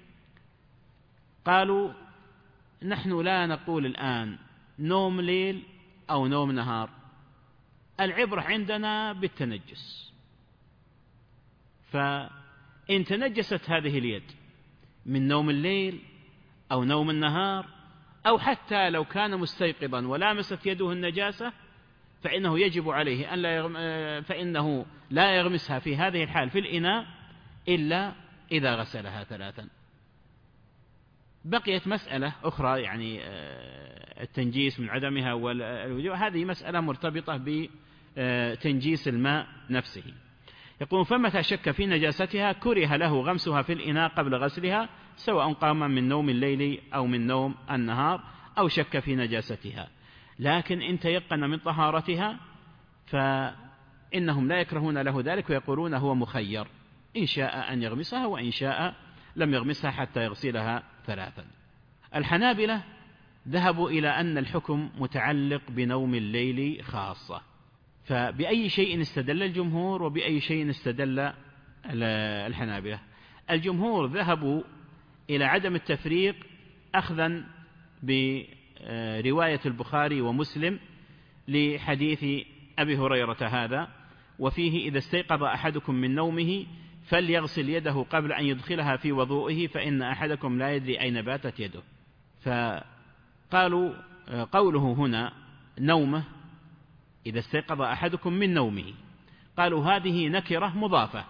Speaker 1: قالوا نحن لا نقول الآن نوم ليل أو نوم نهار، العبرة عندنا بالتنجس، فإن تنجست هذه اليد من نوم الليل أو نوم النهار، أو حتى لو كان مستيقظا ولامست يده النجاسة، فإنه يجب عليه فإنه لا يغمسها في هذه الحال في الإناء إلا إذا غسلها 3. بقيت مسألة أخرى، يعني التنجيس من عدمها والوجوب، هذه مسألة مرتبطة بتنجيس الماء نفسه. يقول فمتى شك في نجاستها كره له غمسها في الإناء قبل غسلها، سواء قام من نوم الليل أو من نوم النهار أو شك في نجاستها، لكن إن تيقن من طهارتها فإنهم لا يكرهون له ذلك، ويقولون هو مخير إن شاء أن يغمسها وإن شاء لم يغمسها حتى يغسلها 3. الحنابلة ذهبوا إلى أن الحكم متعلق بنوم الليل خاصة، فبأي شيء استدل الجمهور وبأي شيء استدل الحنابلة؟ الجمهور ذهبوا إلى عدم التفريق أخذا برواية البخاري ومسلم لحديث أبي هريرة هذا، وفيه إذا استيقظ أحدكم من نومه فليغسل يده قبل أن يدخلها في وضوئه فإن أحدكم لا يدري أين باتت يده. فقالوا قوله هنا نومه إذا استيقظ أحدكم من نومه، قالوا هذه نكرة مضافة،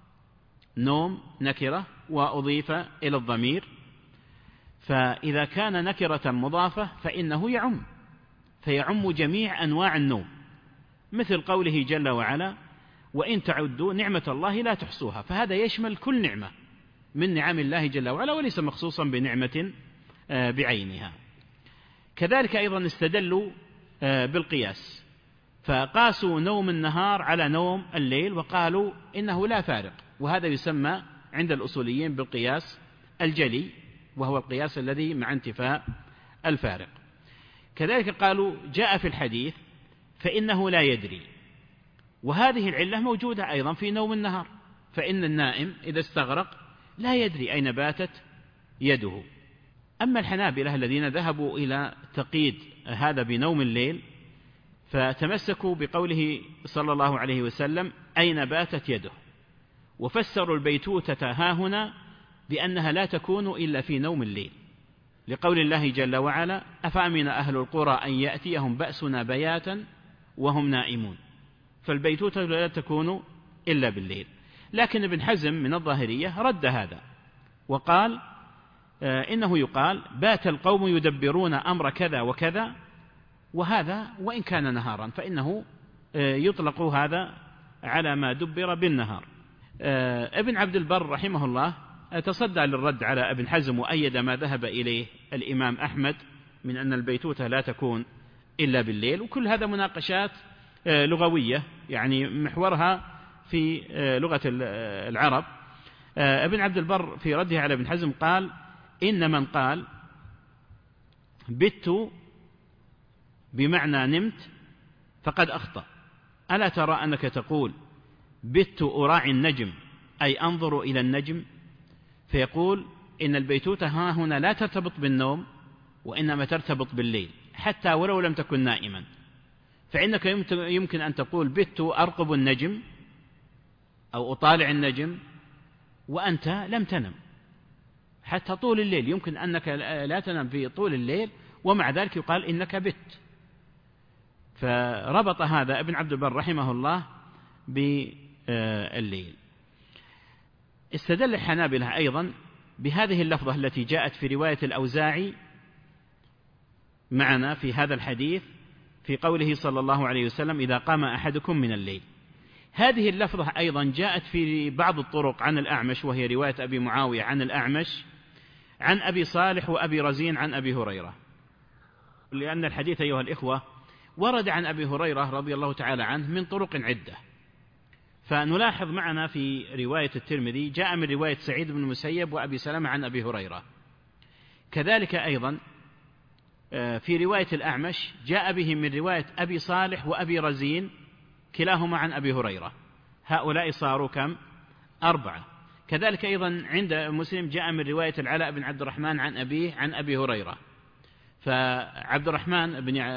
Speaker 1: نوم نكرة وأضيف إلى الضمير، فإذا كان نكرة مضافة فإنه فيعم جميع أنواع النوم، مثل قوله جل وعلا وإن تعدوا نعمة الله لا تحصوها، فهذا يشمل كل نعمة من نعم الله جل وعلا وليس مخصوصا بنعمة بعينها. كذلك أيضا استدلوا بالقياس، فقاسوا نوم النهار على نوم الليل وقالوا إنه لا فارق، وهذا يسمى عند الأصوليين بالقياس الجلي، وهو القياس الذي مع انتفاء الفارق. كذلك قالوا جاء في الحديث فإنه لا يدري، وهذه العلة موجودة أيضا في نوم النهار، فإن النائم إذا استغرق لا يدري أين باتت يده. أما الحنابلة الذين ذهبوا إلى تقييد هذا بنوم الليل فتمسكوا بقوله صلى الله عليه وسلم أين باتت يده، وفسروا البيتوتة هاهنا بأنها لا تكون إلا في نوم الليل، لقول الله جل وعلا أفأمن أهل القرى أن يأتيهم بأسنا بياتا وهم نائمون، فالبيتوتة لا تكون إلا بالليل. لكن ابن حزم من الظاهرية رد هذا وقال إنه يقال بات القوم يدبرون أمر كذا وكذا، وهذا وإن كان نهارا فإنه يطلق هذا على ما دبر بالنهار. ابن عبد البر رحمه الله تصدى للرد على ابن حزم وأيد ما ذهب إليه الإمام أحمد من أن البيتوتة لا تكون إلا بالليل، وكل هذا مناقشات لغوية يعني محورها في لغة العرب. ابن عبد البر في رده على ابن حزم قال إن من قال بت بمعنى نمت فقد أخطأ، ألا ترى أنك تقول بت أراعي النجم أي أنظر إلى النجم، فيقول إن البيتوتة ها هنا لا ترتبط بالنوم وإنما ترتبط بالليل حتى ولو لم تكن نائما. فإنك يمكن أن تقول بت أرقب النجم أو أطالع النجم وأنت لم تنم حتى طول الليل، يمكن أنك لا تنم في طول الليل ومع ذلك يقال إنك بت. فربط هذا ابن عبد البر رحمه الله بالليل. استدل الحنابلة أيضا بهذه اللفظة التي جاءت في رواية الأوزاعي معنا في هذا الحديث في قوله صلى الله عليه وسلم إذا قام أحدكم من الليل. هذه اللفظة أيضا جاءت في بعض الطرق عن الأعمش، وهي رواية أبي معاوية عن الأعمش عن أبي صالح وأبي رزين عن أبي هريرة، لأن الحديث أيها الإخوة ورد عن أبي هريرة رضي الله تعالى عنه من طرق عدة. فنلاحظ معنا في رواية الترمذي جاء من رواية سعيد بن المسيب وأبي سلمة عن أبي هريرة، كذلك أيضا في رواية الأعمش جاء به من رواية أبي صالح وأبي رزين كلاهما عن أبي هريرة، هؤلاء صاروا كم؟ 4. كذلك أيضا عند مسلم جاء من رواية العلاء بن عبد الرحمن عن أبيه عن أبي هريرة، فعبد الرحمن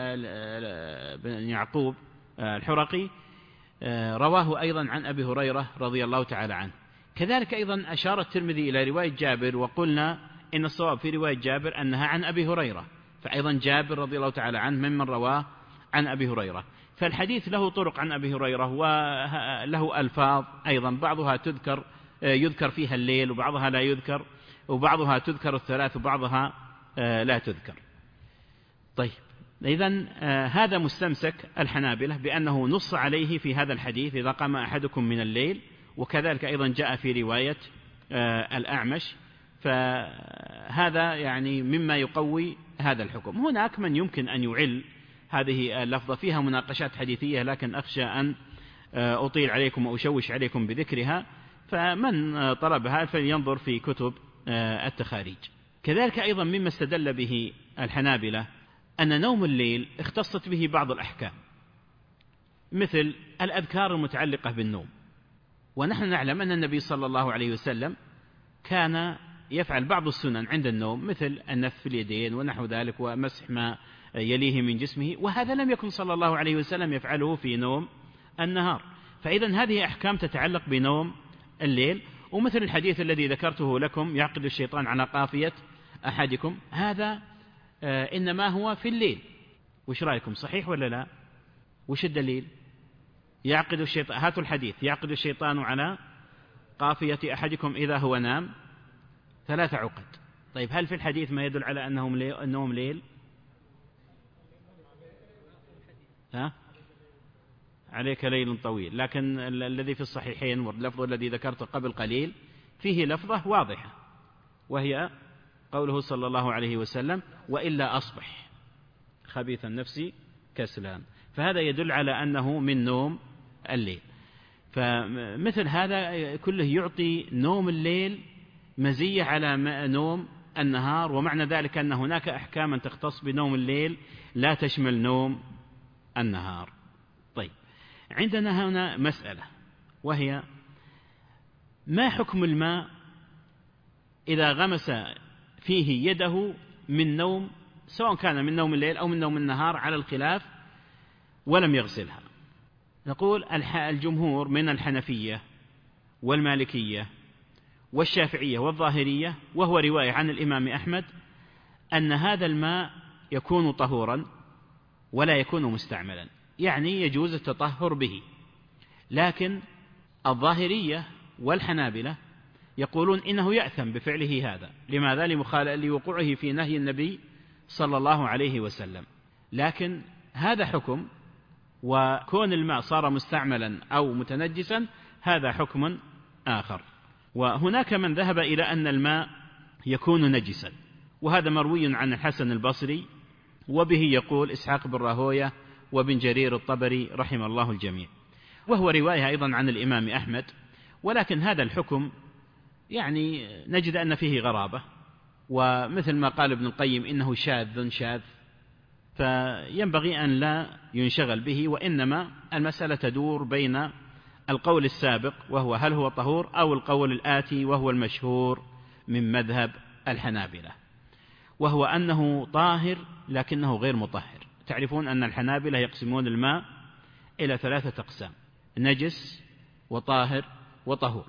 Speaker 1: بن يعقوب الحرقي رواه أيضا عن أبي هريرة رضي الله تعالى عنه. كذلك أيضا أشار الترمذي إلى رواية جابر، وقلنا إن الصواب في رواية جابر أنها عن أبي هريرة، فأيضا جابر رضي الله تعالى عنه ممن رواه عن أبي هريرة. فالحديث له طرق عن أبي هريرة وله ألفاظ أيضا بعضها يذكر فيها الليل وبعضها لا يذكر، وبعضها تذكر الثلاث وبعضها لا تذكر. طيب إذن هذا مستمسك الحنابلة بأنه نص عليه في هذا الحديث إذا قام أحدكم من الليل، وكذلك أيضا جاء في رواية الأعمش، فهذا يعني مما يقوي هذا الحكم. هناك من يمكن أن يعل هذه اللفظة، فيها مناقشات حديثية لكن أخشى أن أطيل عليكم وأشوش عليكم بذكرها، فمن طلبها فلينظر في كتب التخاريج. كذلك أيضا مما استدل به الحنابلة أن نوم الليل اختصت به بعض الأحكام، مثل الأذكار المتعلقة بالنوم. ونحن نعلم أن النبي صلى الله عليه وسلم كان يفعل بعض السنن عند النوم، مثل النف في اليدين ونحو ذلك ومسح ما يليه من جسمه، وهذا لم يكن صلى الله عليه وسلم يفعله في نوم النهار. فإذا هذه أحكام تتعلق بنوم الليل. ومثل الحديث الذي ذكرته لكم يعقد الشيطان على قافية أحدكم، هذا إنما هو في الليل. وش رأيكم، صحيح ولا لا؟ وش الدليل؟ يعقد الشيطان، هاتوا الحديث، يعقد الشيطان على قافية أحدكم إذا هو نام 3 عقد. طيب هل في الحديث ما يدل على أنهم ليل؟ عليك ليل طويل. لكن الذي في الصحيحين واللفظ الذي ذكرته قبل قليل فيه لفظة واضحة، وهي قوله صلى الله عليه وسلم وإلا أصبح خبيث النفس كسلان، فهذا يدل على أنه من نوم الليل. فمثل هذا كله يعطي نوم الليل مزية على نوم النهار، ومعنى ذلك أن هناك أحكاما تختص بنوم الليل لا تشمل نوم النهار. طيب عندنا هنا مسألة، وهي ما حكم الماء إذا غمس فيه يده من نوم، سواء كان من نوم الليل أو من نوم النهار على الخلاف، ولم يغسلها؟ نقول الجمهور من الحنفية والمالكية والشافعية والظاهرية، وهو رواية عن الإمام أحمد، أن هذا الماء يكون طهورا ولا يكون مستعملا، يعني يجوز التطهر به. لكن الظاهرية والحنابلة يقولون إنه يأثم بفعله هذا. لماذا؟ لوقوعه في نهي النبي صلى الله عليه وسلم. لكن هذا حكم، وكون الماء صار مستعملا أو متنجسا هذا حكم آخر. وهناك من ذهب إلى أن الماء يكون نجسا، وهذا مروي عن الحسن البصري، وبه يقول إسحاق بن راهوية وابن جرير الطبري رحم الله الجميع، وهو رواية أيضا عن الإمام أحمد. ولكن هذا الحكم يعني نجد أن فيه غرابة، ومثل ما قال ابن القيم إنه شاذ، فينبغي أن لا ينشغل به، وإنما المسألة تدور بين القول السابق وهو هل هو طهور، أو القول الآتي وهو المشهور من مذهب الحنابلة، وهو أنه طاهر لكنه غير مطهر. تعرفون أن الحنابلة يقسمون الماء إلى 3 أقسام: نجس وطاهر وطهور.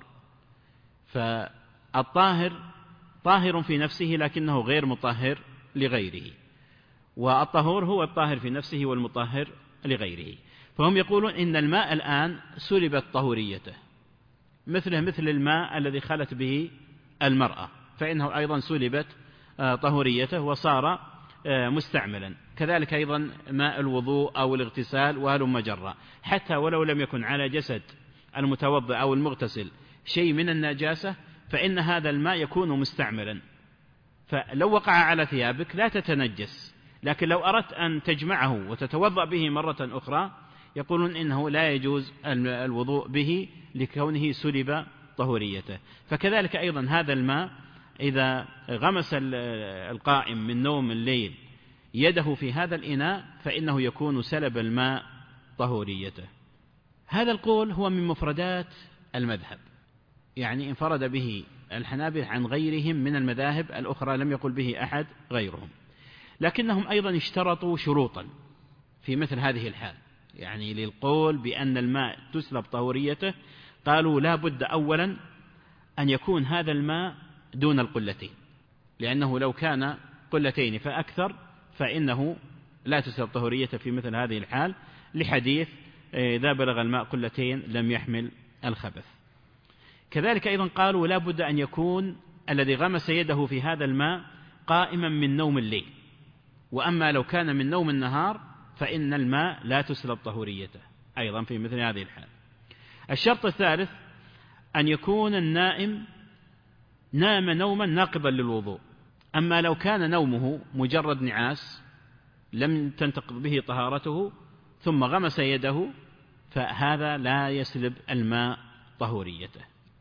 Speaker 1: فالطاهر طاهر في نفسه لكنه غير مطهر لغيره، والطهور هو الطاهر في نفسه والمطهر لغيره. فهم يقولون إن الماء الآن سلبت طهوريته، مثل الماء الذي خلت به المرأة، فإنه أيضا سلبت طهوريته وصار مستعملا. كذلك أيضا ماء الوضوء أو الاغتسال وهلم جرا، حتى ولو لم يكن على جسد المتوضئ أو المغتسل شيء من النجاسة فإن هذا الماء يكون مستعملا. فلو وقع على ثيابك لا تتنجس، لكن لو أردت أن تجمعه وتتوضأ به مرة أخرى يقولون إنه لا يجوز الوضوء به لكونه سلب طهوريته. فكذلك أيضا هذا الماء إذا غمس القائم من نوم الليل يده في هذا الإناء فإنه يكون سلب الماء طهوريته. هذا القول هو من مفردات المذهب، يعني انفرد به الحنابلة عن غيرهم من المذاهب الأخرى، لم يقل به أحد غيرهم. لكنهم أيضا اشترطوا شروطا في مثل هذه الحال، يعني للقول بأن الماء تسلب طهوريته. قالوا لا بد أولا أن يكون هذا الماء دون القلتين، لأنه لو كان قلتين فأكثر فإنه لا تسلب طهوريته في مثل هذه الحال، لحديث إذا بلغ الماء قلتين لم يحمل الخبث. كذلك أيضا قالوا لا بد أن يكون الذي غمس يده في هذا الماء قائما من نوم الليل، وأما لو كان من نوم النهار فإن الماء لا تسلب طهوريته أيضا في مثل هذه الحال. الشرط الثالث أن يكون النائم نام نوما ناقضا للوضوء، أما لو كان نومه مجرد نعاس لم تنتقض به طهارته ثم غمس يده فهذا لا يسلب الماء طهوريته.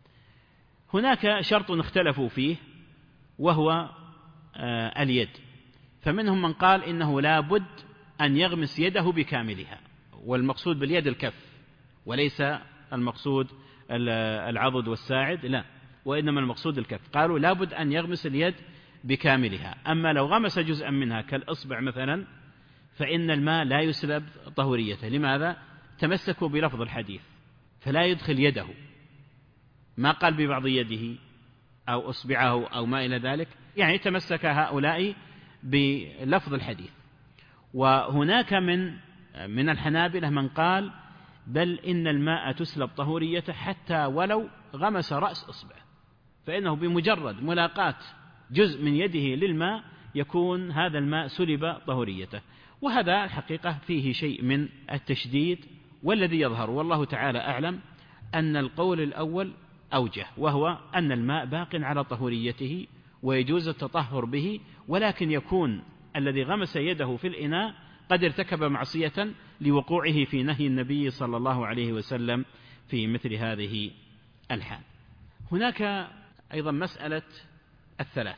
Speaker 1: هناك شرط اختلفوا فيه وهو اليد، فمنهم من قال إنه لا بد أن يغمس يده بكاملها، والمقصود باليد الكف وليس المقصود العضد والساعد، لا، وإنما المقصود الكف. قالوا لا بد أن يغمس اليد بكاملها، أما لو غمس جزءا منها كالإصبع مثلا فإن الماء لا يسلب طهوريته. لماذا؟ تمسكوا بلفظ الحديث فلا يدخل يده، ما قال ببعض يده أو أصبعه أو ما إلى ذلك، يعني تمسك هؤلاء بلفظ الحديث. وهناك من الحنابلة من قال بل إن الماء تسلب طهوريته حتى ولو غمس رأس إصبعه، فإنه بمجرد ملاقاة جزء من يده للماء يكون هذا الماء سلب طهوريته. وهذا الحقيقة فيه شيء من التشديد، والذي يظهر والله تعالى أعلم أن القول الأول أوجه، وهو أن الماء باق على طهوريته ويجوز التطهر به، ولكن يكون الذي غمس يده في الإناء قد ارتكب معصية لوقوعه في نهي النبي صلى الله عليه وسلم في مثل هذه الحال. هناك أيضا مسألة الثلاث،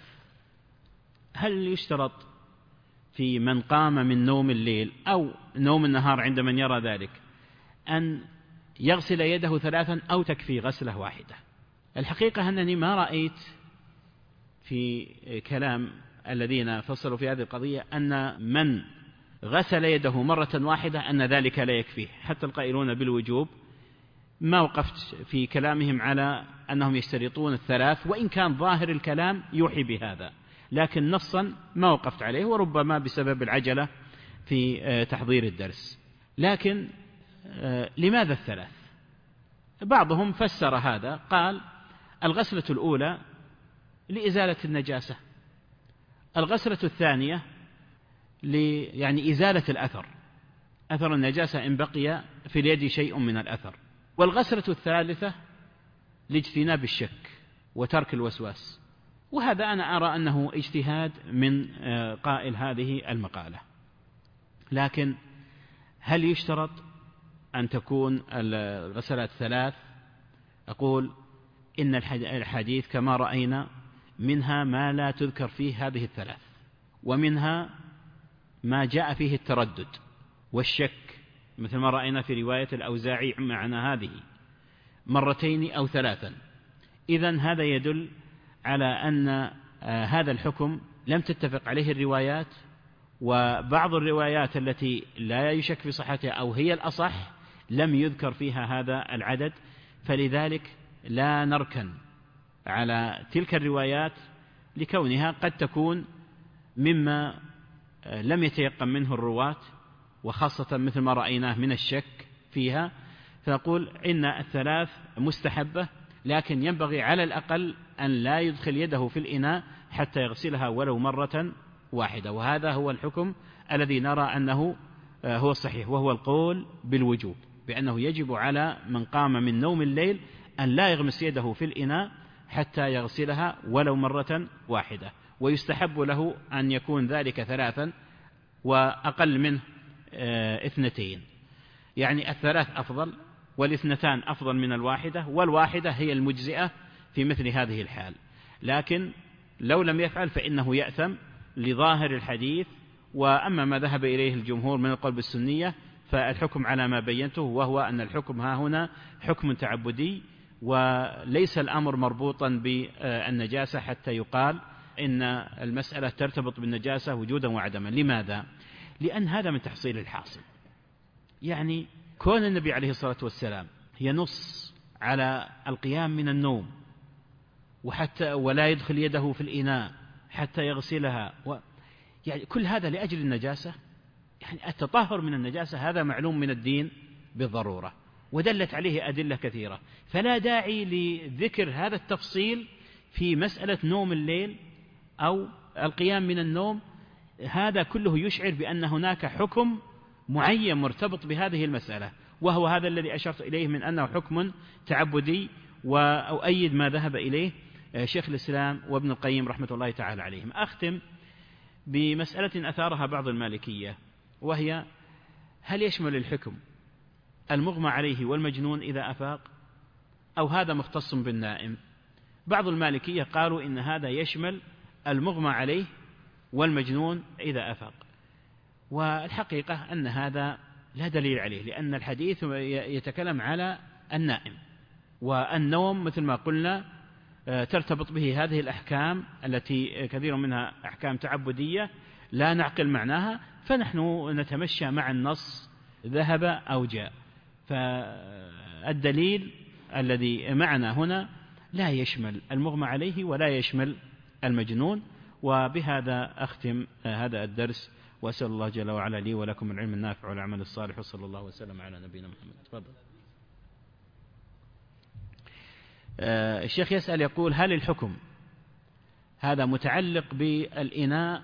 Speaker 1: هل يشترط في من قام من نوم الليل أو نوم النهار عند من يرى ذلك أن يغسل يده 3 أو تكفي غسلة واحدة؟ الحقيقة أنني ما رأيت في كلام الذين فصلوا في هذه القضية أن من غسل يده مرة واحدة أن ذلك لا يكفيه. حتى القائلون بالوجوب ما وقفت في كلامهم على أنهم يشترطون 3، وإن كان ظاهر الكلام يوحي بهذا، لكن نصا ما وقفت عليه، وربما بسبب العجلة في تحضير الدرس. لكن لماذا 3؟ بعضهم فسر هذا قال الغسلة الأولى لإزالة النجاسة، الغسلة الثانية يعني إزالة أثر النجاسة إن بقي في اليد شيء من الأثر، والغسلة الثالثة لاجتناب الشك وترك الوسواس. وهذا أنا أرى أنه اجتهاد من قائل هذه المقالة. لكن هل يشترط أن تكون الغسلات 3؟ أقول إن الحديث كما رأينا منها ما لا تذكر فيه هذه 3، ومنها ما جاء فيه التردد والشك مثل ما رأينا في رواية الأوزاعي معنى هذه، مرتين أو ثلاثا. إذن هذا يدل على أن هذا الحكم لم تتفق عليه الروايات، وبعض الروايات التي لا يشك في صحتها أو هي الأصح لم يذكر فيها هذا العدد، فلذلك لا نركن على تلك الروايات لكونها قد تكون مما لم يتيقن منه الرواة، وخاصة مثل ما رأيناه من الشك فيها، فنقول إن الثلاث مستحبة، لكن ينبغي على الأقل أن لا يدخل يده في الإناء حتى يغسلها ولو مرة واحدة. وهذا هو الحكم الذي نرى أنه هو الصحيح، وهو القول بالوجوب، بأنه يجب على من قام من نوم الليل أن لا يغمس يده في الإناء حتى يغسلها ولو مرة واحدة، ويستحب له أن يكون ذلك ثلاثا وأقل منه اثنتين، يعني الثلاث أفضل والاثنتان أفضل من الواحدة، والواحدة هي المجزئة في مثل هذه الحال. لكن لو لم يفعل فإنه يأثم لظاهر الحديث. وأما ما ذهب إليه الجمهور من القول بالسنية فالحكم على ما بينته، وهو أن الحكم ها هنا حكم تعبدي، وليس الأمر مربوطا بالنجاسة حتى يقال إن المسألة ترتبط بالنجاسة وجودا وعدما. لماذا؟ لأن هذا من تحصيل الحاصل. يعني كون النبي عليه الصلاة والسلام ينص على القيام من النوم ولا يدخل يده في الإناء حتى يغسلها، يعني كل هذا لأجل النجاسة. يعني التطهر من النجاسة هذا معلوم من الدين بالضرورة، ودلت عليه أدلة كثيرة، فلا داعي لذكر هذا التفصيل في مسألة نوم الليل أو القيام من النوم. هذا كله يشعر بأن هناك حكم معين مرتبط بهذه المسألة، وهو هذا الذي أشرت إليه من أنه حكم تعبدي، وأؤيد ما ذهب إليه شيخ الإسلام وابن القيم رحمة الله تعالى عليهم. أختم بمسألة أثارها بعض المالكية، وهي هل يشمل الحكم المغمى عليه والمجنون إذا أفاق، أو هذا مختص بالنائم؟ بعض المالكية قالوا إن هذا يشمل المغمى عليه والمجنون إذا أفاق، والحقيقة أن هذا لا دليل عليه، لأن الحديث يتكلم على النائم، والنوم مثل ما قلنا ترتبط به هذه الأحكام التي كثير منها أحكام تعبدية لا نعقل معناها، فنحن نتمشى مع النص ذهب أو جاء. فالدليل الذي معنا هنا لا يشمل المغمى عليه ولا يشمل المجنون. وبهذا أختم هذا الدرس، وأسأل الله جل وعلا لي ولكم العلم النافع والعمل الصالح، وصلى الله وسلم على نبينا محمد. تفضل. الشيخ يسأل يقول: هل الحكم هذا متعلق بالإناء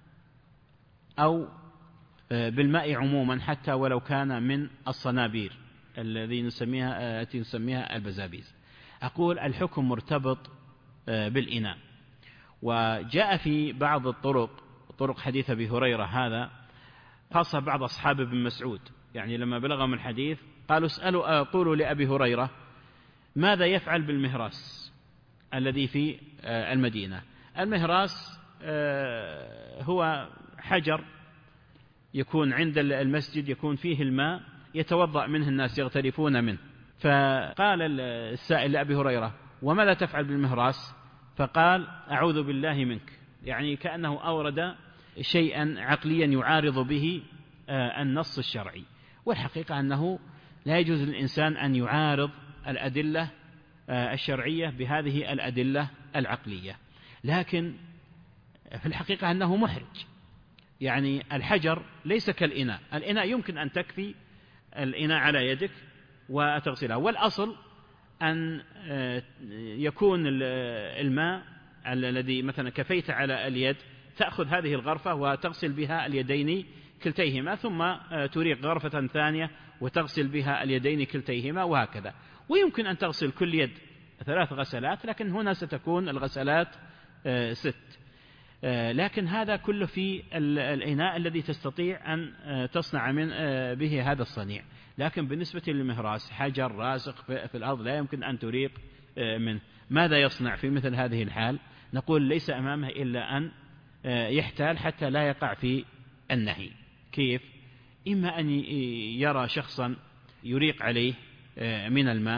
Speaker 1: أو بالماء عموما حتى ولو كان من الصنابير التي نسميها البزابيز؟ أقول الحكم مرتبط بالإناء، وجاء في بعض طرق حديث أبي هريرة هذا، خاصة بعض أصحاب ابن مسعود، يعني لما بلغهم الحديث قالوا قولوا لأبي هريرة ماذا يفعل بالمهراس الذي في المدينة. المهراس هو حجر يكون عند المسجد يكون فيه الماء يتوضأ منه الناس يغترفون منه. فقال السائل لأبي هريرة: وماذا تفعل بالمهراس؟ فقال: أعوذ بالله منك، يعني كأنه أورد شيئا عقليا يعارض به النص الشرعي. والحقيقة أنه لا يجوز للإنسان أن يعارض الأدلة الشرعية بهذه الأدلة العقلية، لكن في الحقيقة أنه محرج. يعني الحجر ليس كالإناء، الإناء يمكن أن تكفي الإناء على يدك وتغسلها، والأصل أن يكون الماء الذي مثلا كفيت على اليد تأخذ هذه الغرفة وتغسل بها اليدين كلتيهما، ثم تريق غرفة ثانية وتغسل بها اليدين كلتيهما، وهكذا. ويمكن أن تغسل كل يد 3 غسلات، لكن هنا ستكون الغسلات 6. لكن هذا كله في الإناء الذي تستطيع أن تصنع به هذا الصنيع. لكن بالنسبة للمهراس حجر راسخ في الأرض لا يمكن أن تريق منه. ماذا يصنع في مثل هذه الحال؟ نقول ليس أمامه إلا أن يحتال حتى لا يقع في النهي. كيف؟ إما أن يرى شخصا يريق عليه من الماء،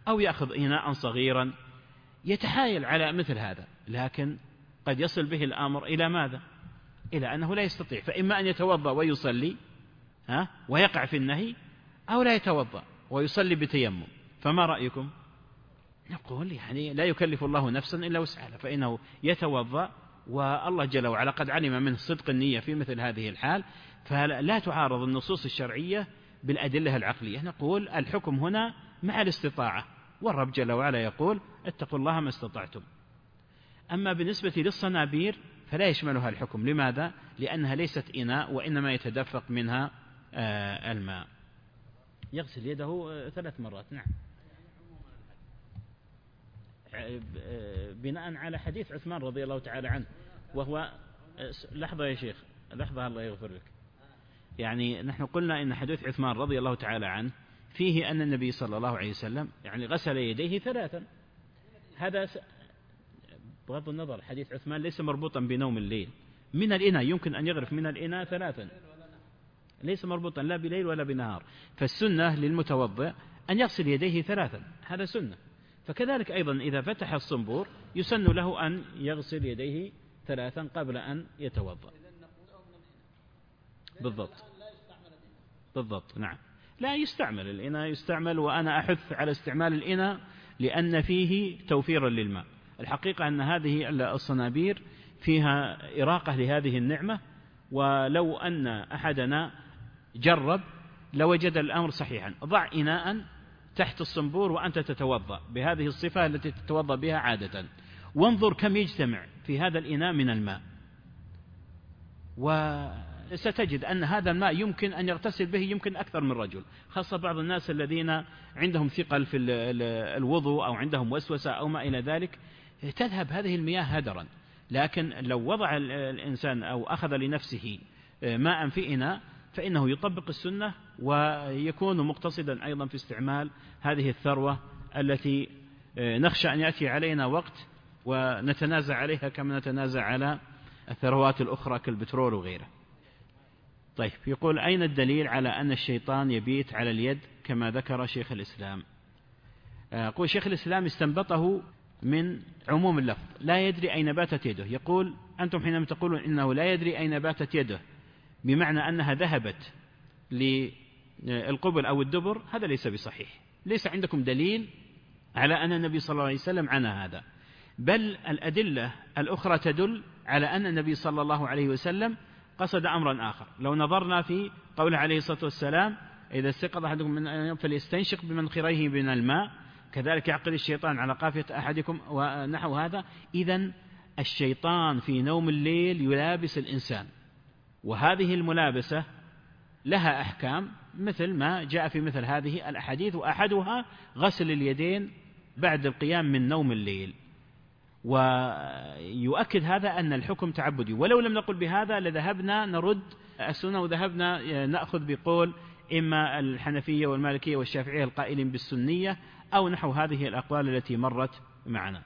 Speaker 1: أو يأخذ إناء صغيرا يتحايل على مثل هذا، لكن قد يصل به الأمر إلى ماذا؟ إلى أنه لا يستطيع، فإما أن يتوضأ ويصلي ويقع في النهي، أو لا يتوضأ ويصلي بتيمم. فما رأيكم؟ نقول يعني لا يكلف الله نفسا إلا وسعها، فإنه يتوضأ، والله جل وعلا قد علم منه صدق النية في مثل هذه الحال، فلا تعارض النصوص الشرعية بالأدلة العقلية. نقول الحكم هنا مع الاستطاعة، والرب جل وعلا يقول اتقوا الله ما استطعتم. أما بالنسبة للصنابير فلا يشملها الحكم. لماذا؟ لأنها ليست إناء، وإنما يتدفق منها الماء. يغسل يده 3 مرات. نعم، بناء على حديث عثمان رضي الله تعالى عنه، وهو لحظة يا شيخ، لحظة الله يغفر لك. يعني نحن قلنا إن حديث عثمان رضي الله تعالى عنه فيه أن النبي صلى الله عليه وسلم يعني غسل يديه 3. هذا بغض النظر حديث عثمان ليس مربوطا بنوم الليل. من الإناء يمكن أن يغرف من الإناء 3، ليس مربوطا لا بليل ولا بنهار. فالسنة للمتوضئ أن يغسل يديه 3، هذا سنة. فكذلك أيضا إذا فتح الصنبور يسن له أن يغسل يديه 3 قبل أن يتوضأ. بالضبط. نعم، لا يستعمل الإناء، يستعمل، وأنا أحث على استعمال الإناء لأن فيه توفيرا للماء. الحقيقة أن هذه الصنابير فيها إراقة لهذه النعمة، ولو أن أحدنا جرب لوجد الأمر صحيحا. ضع إناء تحت الصنبور وأنت تتوضأ بهذه الصفة التي تتوضأ بها عادة، وانظر كم يجتمع في هذا الإناء من الماء، وستجد أن هذا الماء يمكن أن يغتسل به يمكن أكثر من رجل، خاصة بعض الناس الذين عندهم ثقل في الوضوء أو عندهم وسوسة أو ما إلى ذلك، تذهب هذه المياه هدرا. لكن لو وضع الإنسان أو أخذ لنفسه ماء في إناء فإنه يطبق السنة، ويكون مقتصدا أيضا في استعمال هذه الثروة التي نخشى أن يأتي علينا وقت ونتنازع عليها كما نتنازع على الثروات الأخرى كالبترول وغيره. طيب، يقول أين الدليل على أن الشيطان يبيت على اليد كما ذكر شيخ الإسلام؟ يقول شيخ الإسلام استنبطه من عموم اللفظ لا يدري أين باتت يده. يقول أنتم حينما تقولون إنه لا يدري أين باتت يده بمعنى أنها ذهبت للقبل أو الدبر، هذا ليس بصحيح. ليس عندكم دليل على أن النبي صلى الله عليه وسلم عنى هذا، بل الأدلة الأخرى تدل على أن النبي صلى الله عليه وسلم قصد أمرا آخر. لو نظرنا في قوله عليه الصلاة والسلام إذا استيقظ أحدكم من النوم فليستنشق بمنخريه من الماء، كذلك يعقد الشيطان على قافية أحدكم ونحو هذا. إذن الشيطان في نوم الليل يلابس الإنسان، وهذه الملابسة لها أحكام مثل ما جاء في مثل هذه الأحاديث، وأحدها غسل اليدين بعد القيام من نوم الليل. ويؤكد هذا أن الحكم تعبدي، ولو لم نقل بهذا لذهبنا نرد السنة وذهبنا نأخذ بقول إما الحنفية والمالكية والشافعية القائلين بالسنية أو نحو هذه الأقوال التي مرت معنا.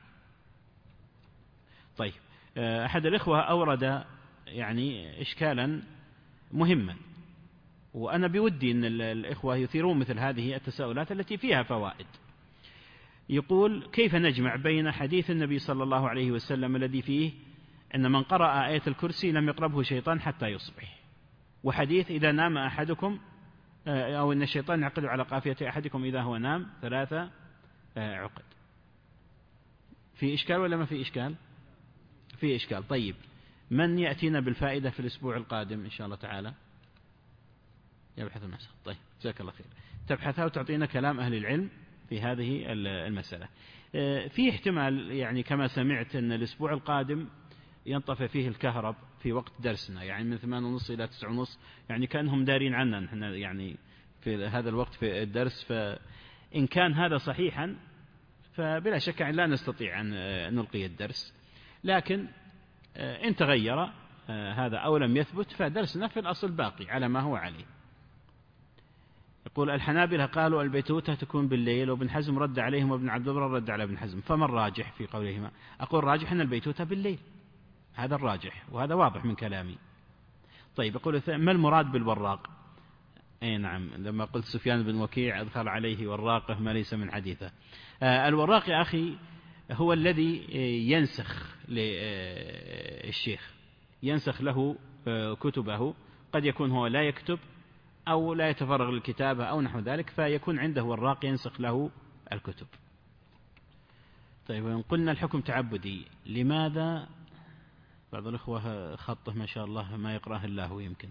Speaker 1: طيب، أحد الإخوة أورد يعني إشكالا مهما، وأنا بودي أن الإخوة يثيرون مثل هذه التساؤلات التي فيها فوائد. يقول كيف نجمع بين حديث النبي صلى الله عليه وسلم الذي فيه أن من قرأ آية الكرسي لم يقربه شيطان حتى يصبح، وحديث إذا نام أحدكم أو أن الشيطان يعقد على قافية أحدكم إذا هو نام 3 عقد؟ في إشكال ولا ما في إشكال؟ في إشكال. طيب، من يأتينا بالفائدة في الأسبوع القادم إن شاء الله تعالى؟ يبحث الناس. طيب، جزاك الله خير. تبحثها وتعطينا كلام أهل العلم في هذه المسألة. في احتمال يعني كما سمعت أن الأسبوع القادم ينطفئ فيه الكهرب في وقت درسنا، يعني من 8:30 إلى 9:30، يعني كأنهم دارين عنا نحن يعني في هذا الوقت في الدرس. فإن كان هذا صحيحا فبلا شك لا نستطيع أن نلقي الدرس، لكن إن تغير هذا أو لم يثبت فدرسنا في الأصل باقي على ما هو عليه. يقول الحنابلة قالوا البيتوتة تكون بالليل، وابن حزم رد عليهم وابن عبد البر رد على ابن حزم، فما الراجح في قولهما؟ أقول الراجح أن البيتوتة بالليل، هذا الراجح وهذا واضح من كلامي. طيب، يقول ما المراد بالبراق؟ أي نعم، لما قلت سفيان بن وكيع أدخل عليه وراقه ما ليس من حديثه. الوراق يا أخي هو الذي ينسخ للشيخ، ينسخ له كتبه، قد يكون هو لا يكتب أو لا يتفرغ للكتابة أو نحو ذلك، فيكون عنده وراق ينسخ له الكتب. طيب، وإن قلنا الحكم تعبدي، لماذا بعض الأخوة خطه ما شاء الله ما يقرأه الله يمكن.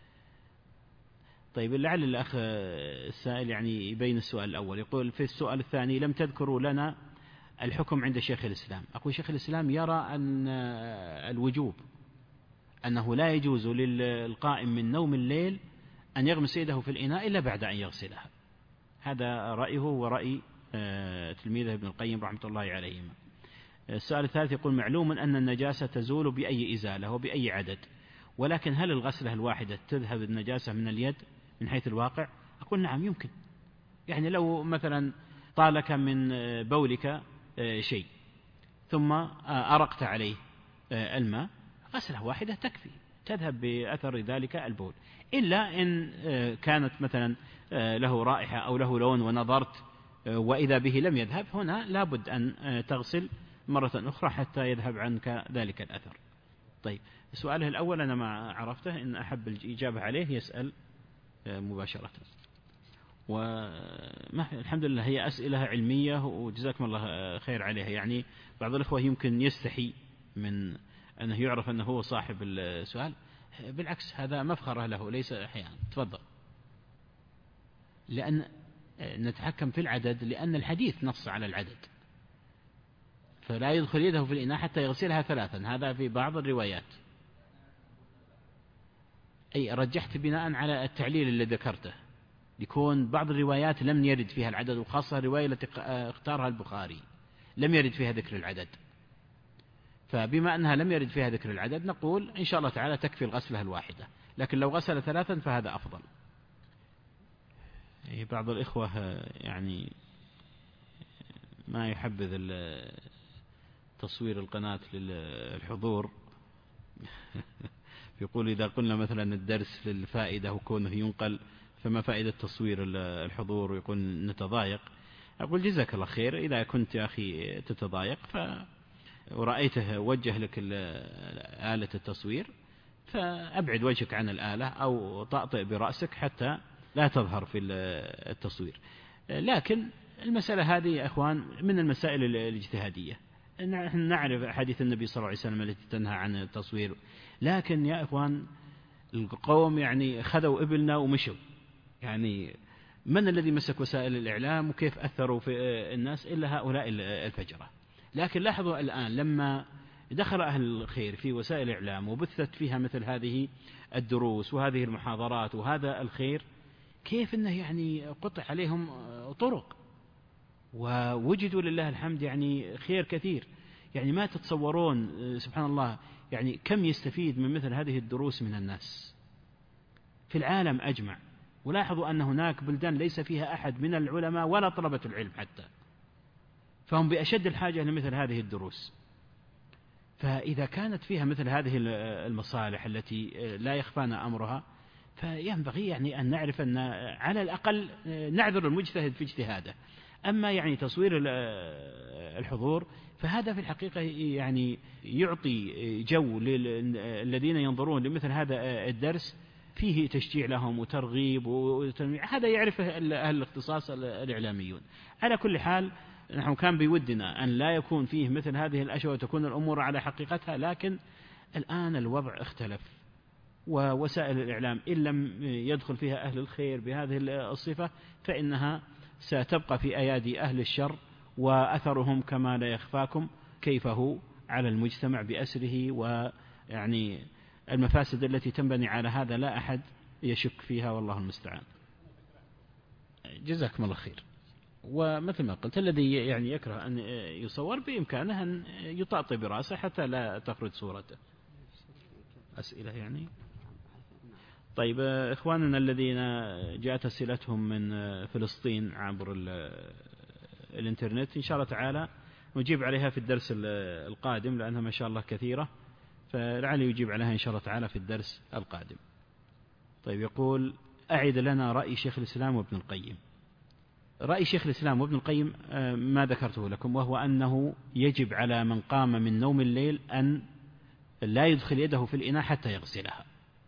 Speaker 1: طيب، لعل الأخ السائل يعني يبين السؤال الأول. يقول في السؤال الثاني لم تذكروا لنا الحكم عند شيخ الإسلام. أقول شيخ الإسلام يرى أن الوجوب، أنه لا يجوز للقائم من نوم الليل أن يغمس يده في الإناء إلا بعد أن يغسلها. هذا رأيه ورأي تلميذه ابن القيم رحمة الله عليهما. السؤال الثالث يقول معلوم أن النجاسة تزول بأي إزالة وبأي عدد، ولكن هل الغسلة الواحدة تذهب النجاسة من اليد من حيث الواقع؟ أقول نعم يمكن. يعني لو مثلا طالك من بولك شيء ثم أرقت عليه الماء، غسلة واحدة تكفي، تذهب بأثر ذلك البول، إلا إن كانت مثلا له رائحة أو له لون ونظرت وإذا به لم يذهب، هنا لابد أن تغسل مرة أخرى حتى يذهب عنك ذلك الأثر. طيب، سؤاله الأول أنا ما عرفته، إن أحب الإجابة عليه يسأل مباشرة. والحمد لله هي أسئلة علمية وجزاكم الله خير عليها. يعني بعض الأخوة يمكن يستحي من أنه يعرف أنه هو صاحب السؤال، بالعكس هذا مفخرة له ليس أحيانا. تفضل. لأن نتحكم في العدد لأن الحديث نص على العدد، فلا يدخل يده في الإناء حتى يغسلها 3، هذا في بعض الروايات. أي رجحت بناء على التعليل اللي ذكرته، يكون بعض الروايات لم يرد فيها العدد، وخاصة الرواية التي اختارها البخاري لم يرد فيها ذكر العدد، فبما أنها لم يرد فيها ذكر العدد نقول إن شاء الله تعالى تكفي الغسلة الواحدة، لكن لو غسل 3 فهذا أفضل. بعض الإخوة يعني ما يحبذ تصوير القناة للحضور يقول إذا قلنا مثلا الدرس للفائدة وكونه ينقل فما فائدة تصوير الحضور، ويكون نتضايق. أقول جزاك الله خير، إذا كنت يا أخي تتضايق ورأيته وجه لك آلة التصوير فأبعد وجهك عن الآلة أو طأطئ برأسك حتى لا تظهر في التصوير. لكن المسألة هذه يا أخوان من المسائل الاجتهادية. نحن نعرف حديث النبي صلى الله عليه وسلم التي تنهى عن التصوير، لكن يا أخوان القوم يعني خذوا إبلنا ومشوا. يعني من الذي مسك وسائل الإعلام وكيف أثروا في الناس إلا هؤلاء الفجرة. لكن لاحظوا الآن لما دخل أهل الخير في وسائل الإعلام وبثت فيها مثل هذه الدروس وهذه المحاضرات وهذا الخير، كيف أنه يعني قطع عليهم طرق ووجدوا لله الحمد يعني خير كثير. يعني ما تتصورون سبحان الله يعني كم يستفيد من مثل هذه الدروس من الناس في العالم أجمع. ولاحظوا أن هناك بلدان ليس فيها أحد من العلماء ولا طلبة العلم حتى، فهم بأشد الحاجة لمثل هذه الدروس. فإذا كانت فيها مثل هذه المصالح التي لا يخفانا أمرها، فينبغي يعني أن نعرف أن على الأقل نعذر المجتهد في اجتهاده. أما يعني تصوير الحضور فهذا في الحقيقة يعني يعطي جو للذين ينظرون لمثل هذا الدرس فيه تشجيع لهم وترغيب وتنويع، هذا يعرفه أهل الاختصاص الإعلاميون. على كل حال نحن كان بودنا أن لا يكون فيه مثل هذه الأشياء وتكون الأمور على حقيقتها، لكن الآن الوضع اختلف، ووسائل الإعلام إن لم يدخل فيها أهل الخير بهذه الصفة فإنها ستبقى في أيادي أهل الشر، وأثرهم كما لا يخفاكم كيفه على المجتمع بأسره، ويعني المفاسد التي تنبني على هذا لا أحد يشك فيها، والله المستعان. جزاكم الله خير. ومثل ما قلت الذي يعني يكره أن يصور بإمكانه أن يطأطئ برأسه حتى لا تخرج صورته. أسئلة يعني. طيب، إخواننا الذين جاءت أسئلتهم من فلسطين عبر الإنترنت إن شاء الله تعالى نجيب عليها في الدرس القادم، لأنها ما شاء الله كثيرة، فلعلي يجيب عليها إن شاء الله تعالى في الدرس القادم. طيب، يقول أعد لنا رأي شيخ الإسلام وابن القيم. رأي شيخ الإسلام وابن القيم ما ذكرته لكم، وهو أنه يجب على من قام من نوم الليل أن لا يدخل يده في الإناء حتى يغسلها،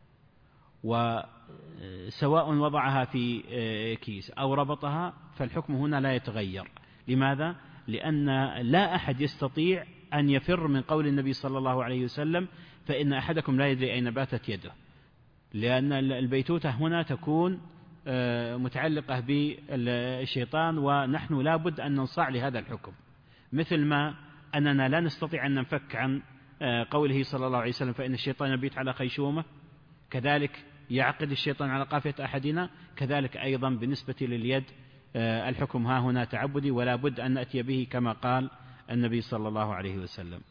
Speaker 1: وسواء وضعها في كيس أو ربطها فالحكم هنا لا يتغير. لماذا؟ لأن لا أحد يستطيع أن يفر من قول النبي صلى الله عليه وسلم: فإن أحدكم لا يدري أين باتت يده، لأن البيتوتة هنا تكون متعلقة بالشيطان، ونحن لا بد أن ننصاع لهذا الحكم، مثل ما أننا لا نستطيع أن ننفك عن قوله صلى الله عليه وسلم: فإن الشيطان يبيت على خيشومه، كذلك يعقد الشيطان على قافية أحدنا، كذلك أيضا بالنسبة لليد الحكم ها هنا تعبدي، ولا بد أن نأتي به كما قال النبي صلى الله عليه وسلم.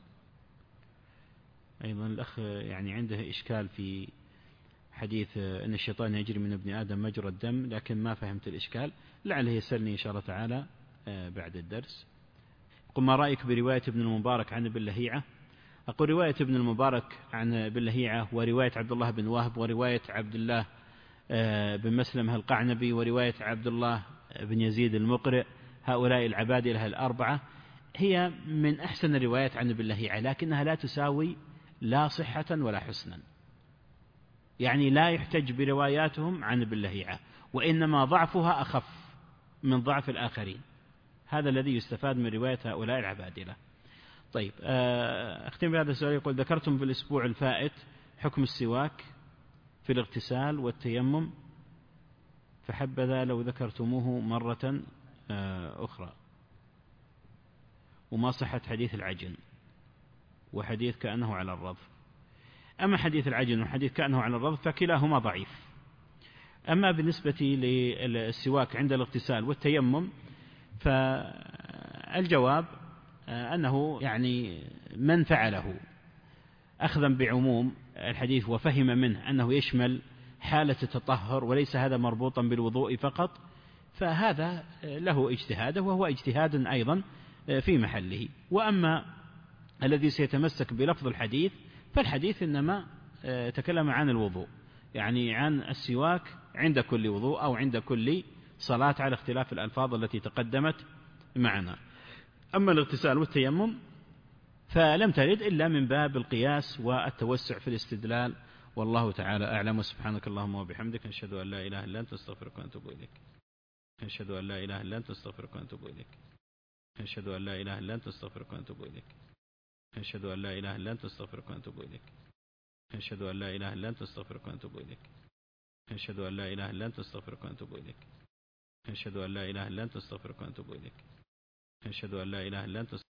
Speaker 1: أيضا الأخ يعني عنده إشكال في حديث أن الشيطان يجري من ابن آدم مجرى الدم، لكن ما فهمت الإشكال، لعله يسألني إن شاء الله تعالى بعد الدرس. قل: ما رأيك برواية ابن المبارك عن ابن لهيعة؟ أقول: رواية ابن المبارك عن ابن لهيعة، ورواية عبد الله بن وهب، ورواية عبد الله بن مسلم القعنبي، ورواية عبد الله بن يزيد المقرئ، هؤلاء العبادلة الأربعة هي من أحسن الروايات عن ابن لهيعة، لكنها لا تساوي لا صحة ولا حسنا، يعني لا يحتج برواياتهم عن ابن لهيعة، وإنما ضعفها أخف من ضعف الآخرين. هذا الذي يستفاد من رواية هؤلاء العبادلة. طيب، أختم بهذا السؤال. يقول: ذكرتم في الأسبوع الفائت حكم السواك في الاغتسال والتيمم، فحبذا لو ذكرتموه مرة أخرى. وما صحة حديث العجن وحديث كأنه على الرضف؟ أما حديث العجن وحديث كأنه على الرضف فكلاهما ضعيف. أما بالنسبة للسواك عند الاغتسال والتيمم فالجواب أنه يعني من فعله أخذا بعموم الحديث وفهم منه أنه يشمل حالة التطهر وليس هذا مربوطا بالوضوء فقط، فهذا له اجتهاده، وهو اجتهاد أيضا في محله. وأما الذي سيتمسك بلفظ الحديث فالحديث إنما تكلم عن الوضوء، يعني عن السواك عند كل وضوء أو عند كل صلاة، على اختلاف الألفاظ التي تقدمت معنا. أما الاغتسال والتيمم فلم ترد إلا من باب القياس والتوسع في الاستدلال، والله تعالى أعلم. سبحانك اللهم وبحمدك، نشهد أن لا إله إلا أنت، نستغفرك ونتوب إليك. نشهد أن لا إله إلا أنت، نستغفرك ونتوب إليك. نشهد أن لا إله إلا أنت، نستغفرك ونتوب إليك. نشهد أن لا إله إلا أنت، نستغفرك ونتوب إليك. نشهد أن لا إله إلا أنت، نستغفرك ونتوب إليك. نشهد أن لا إله إلا أنت، نستغفرك ونتوب إليك. نشهد أن لا إله إلا أنت، نستغفرك ونتوب إليك. نشهد أن لا إله إلا أنت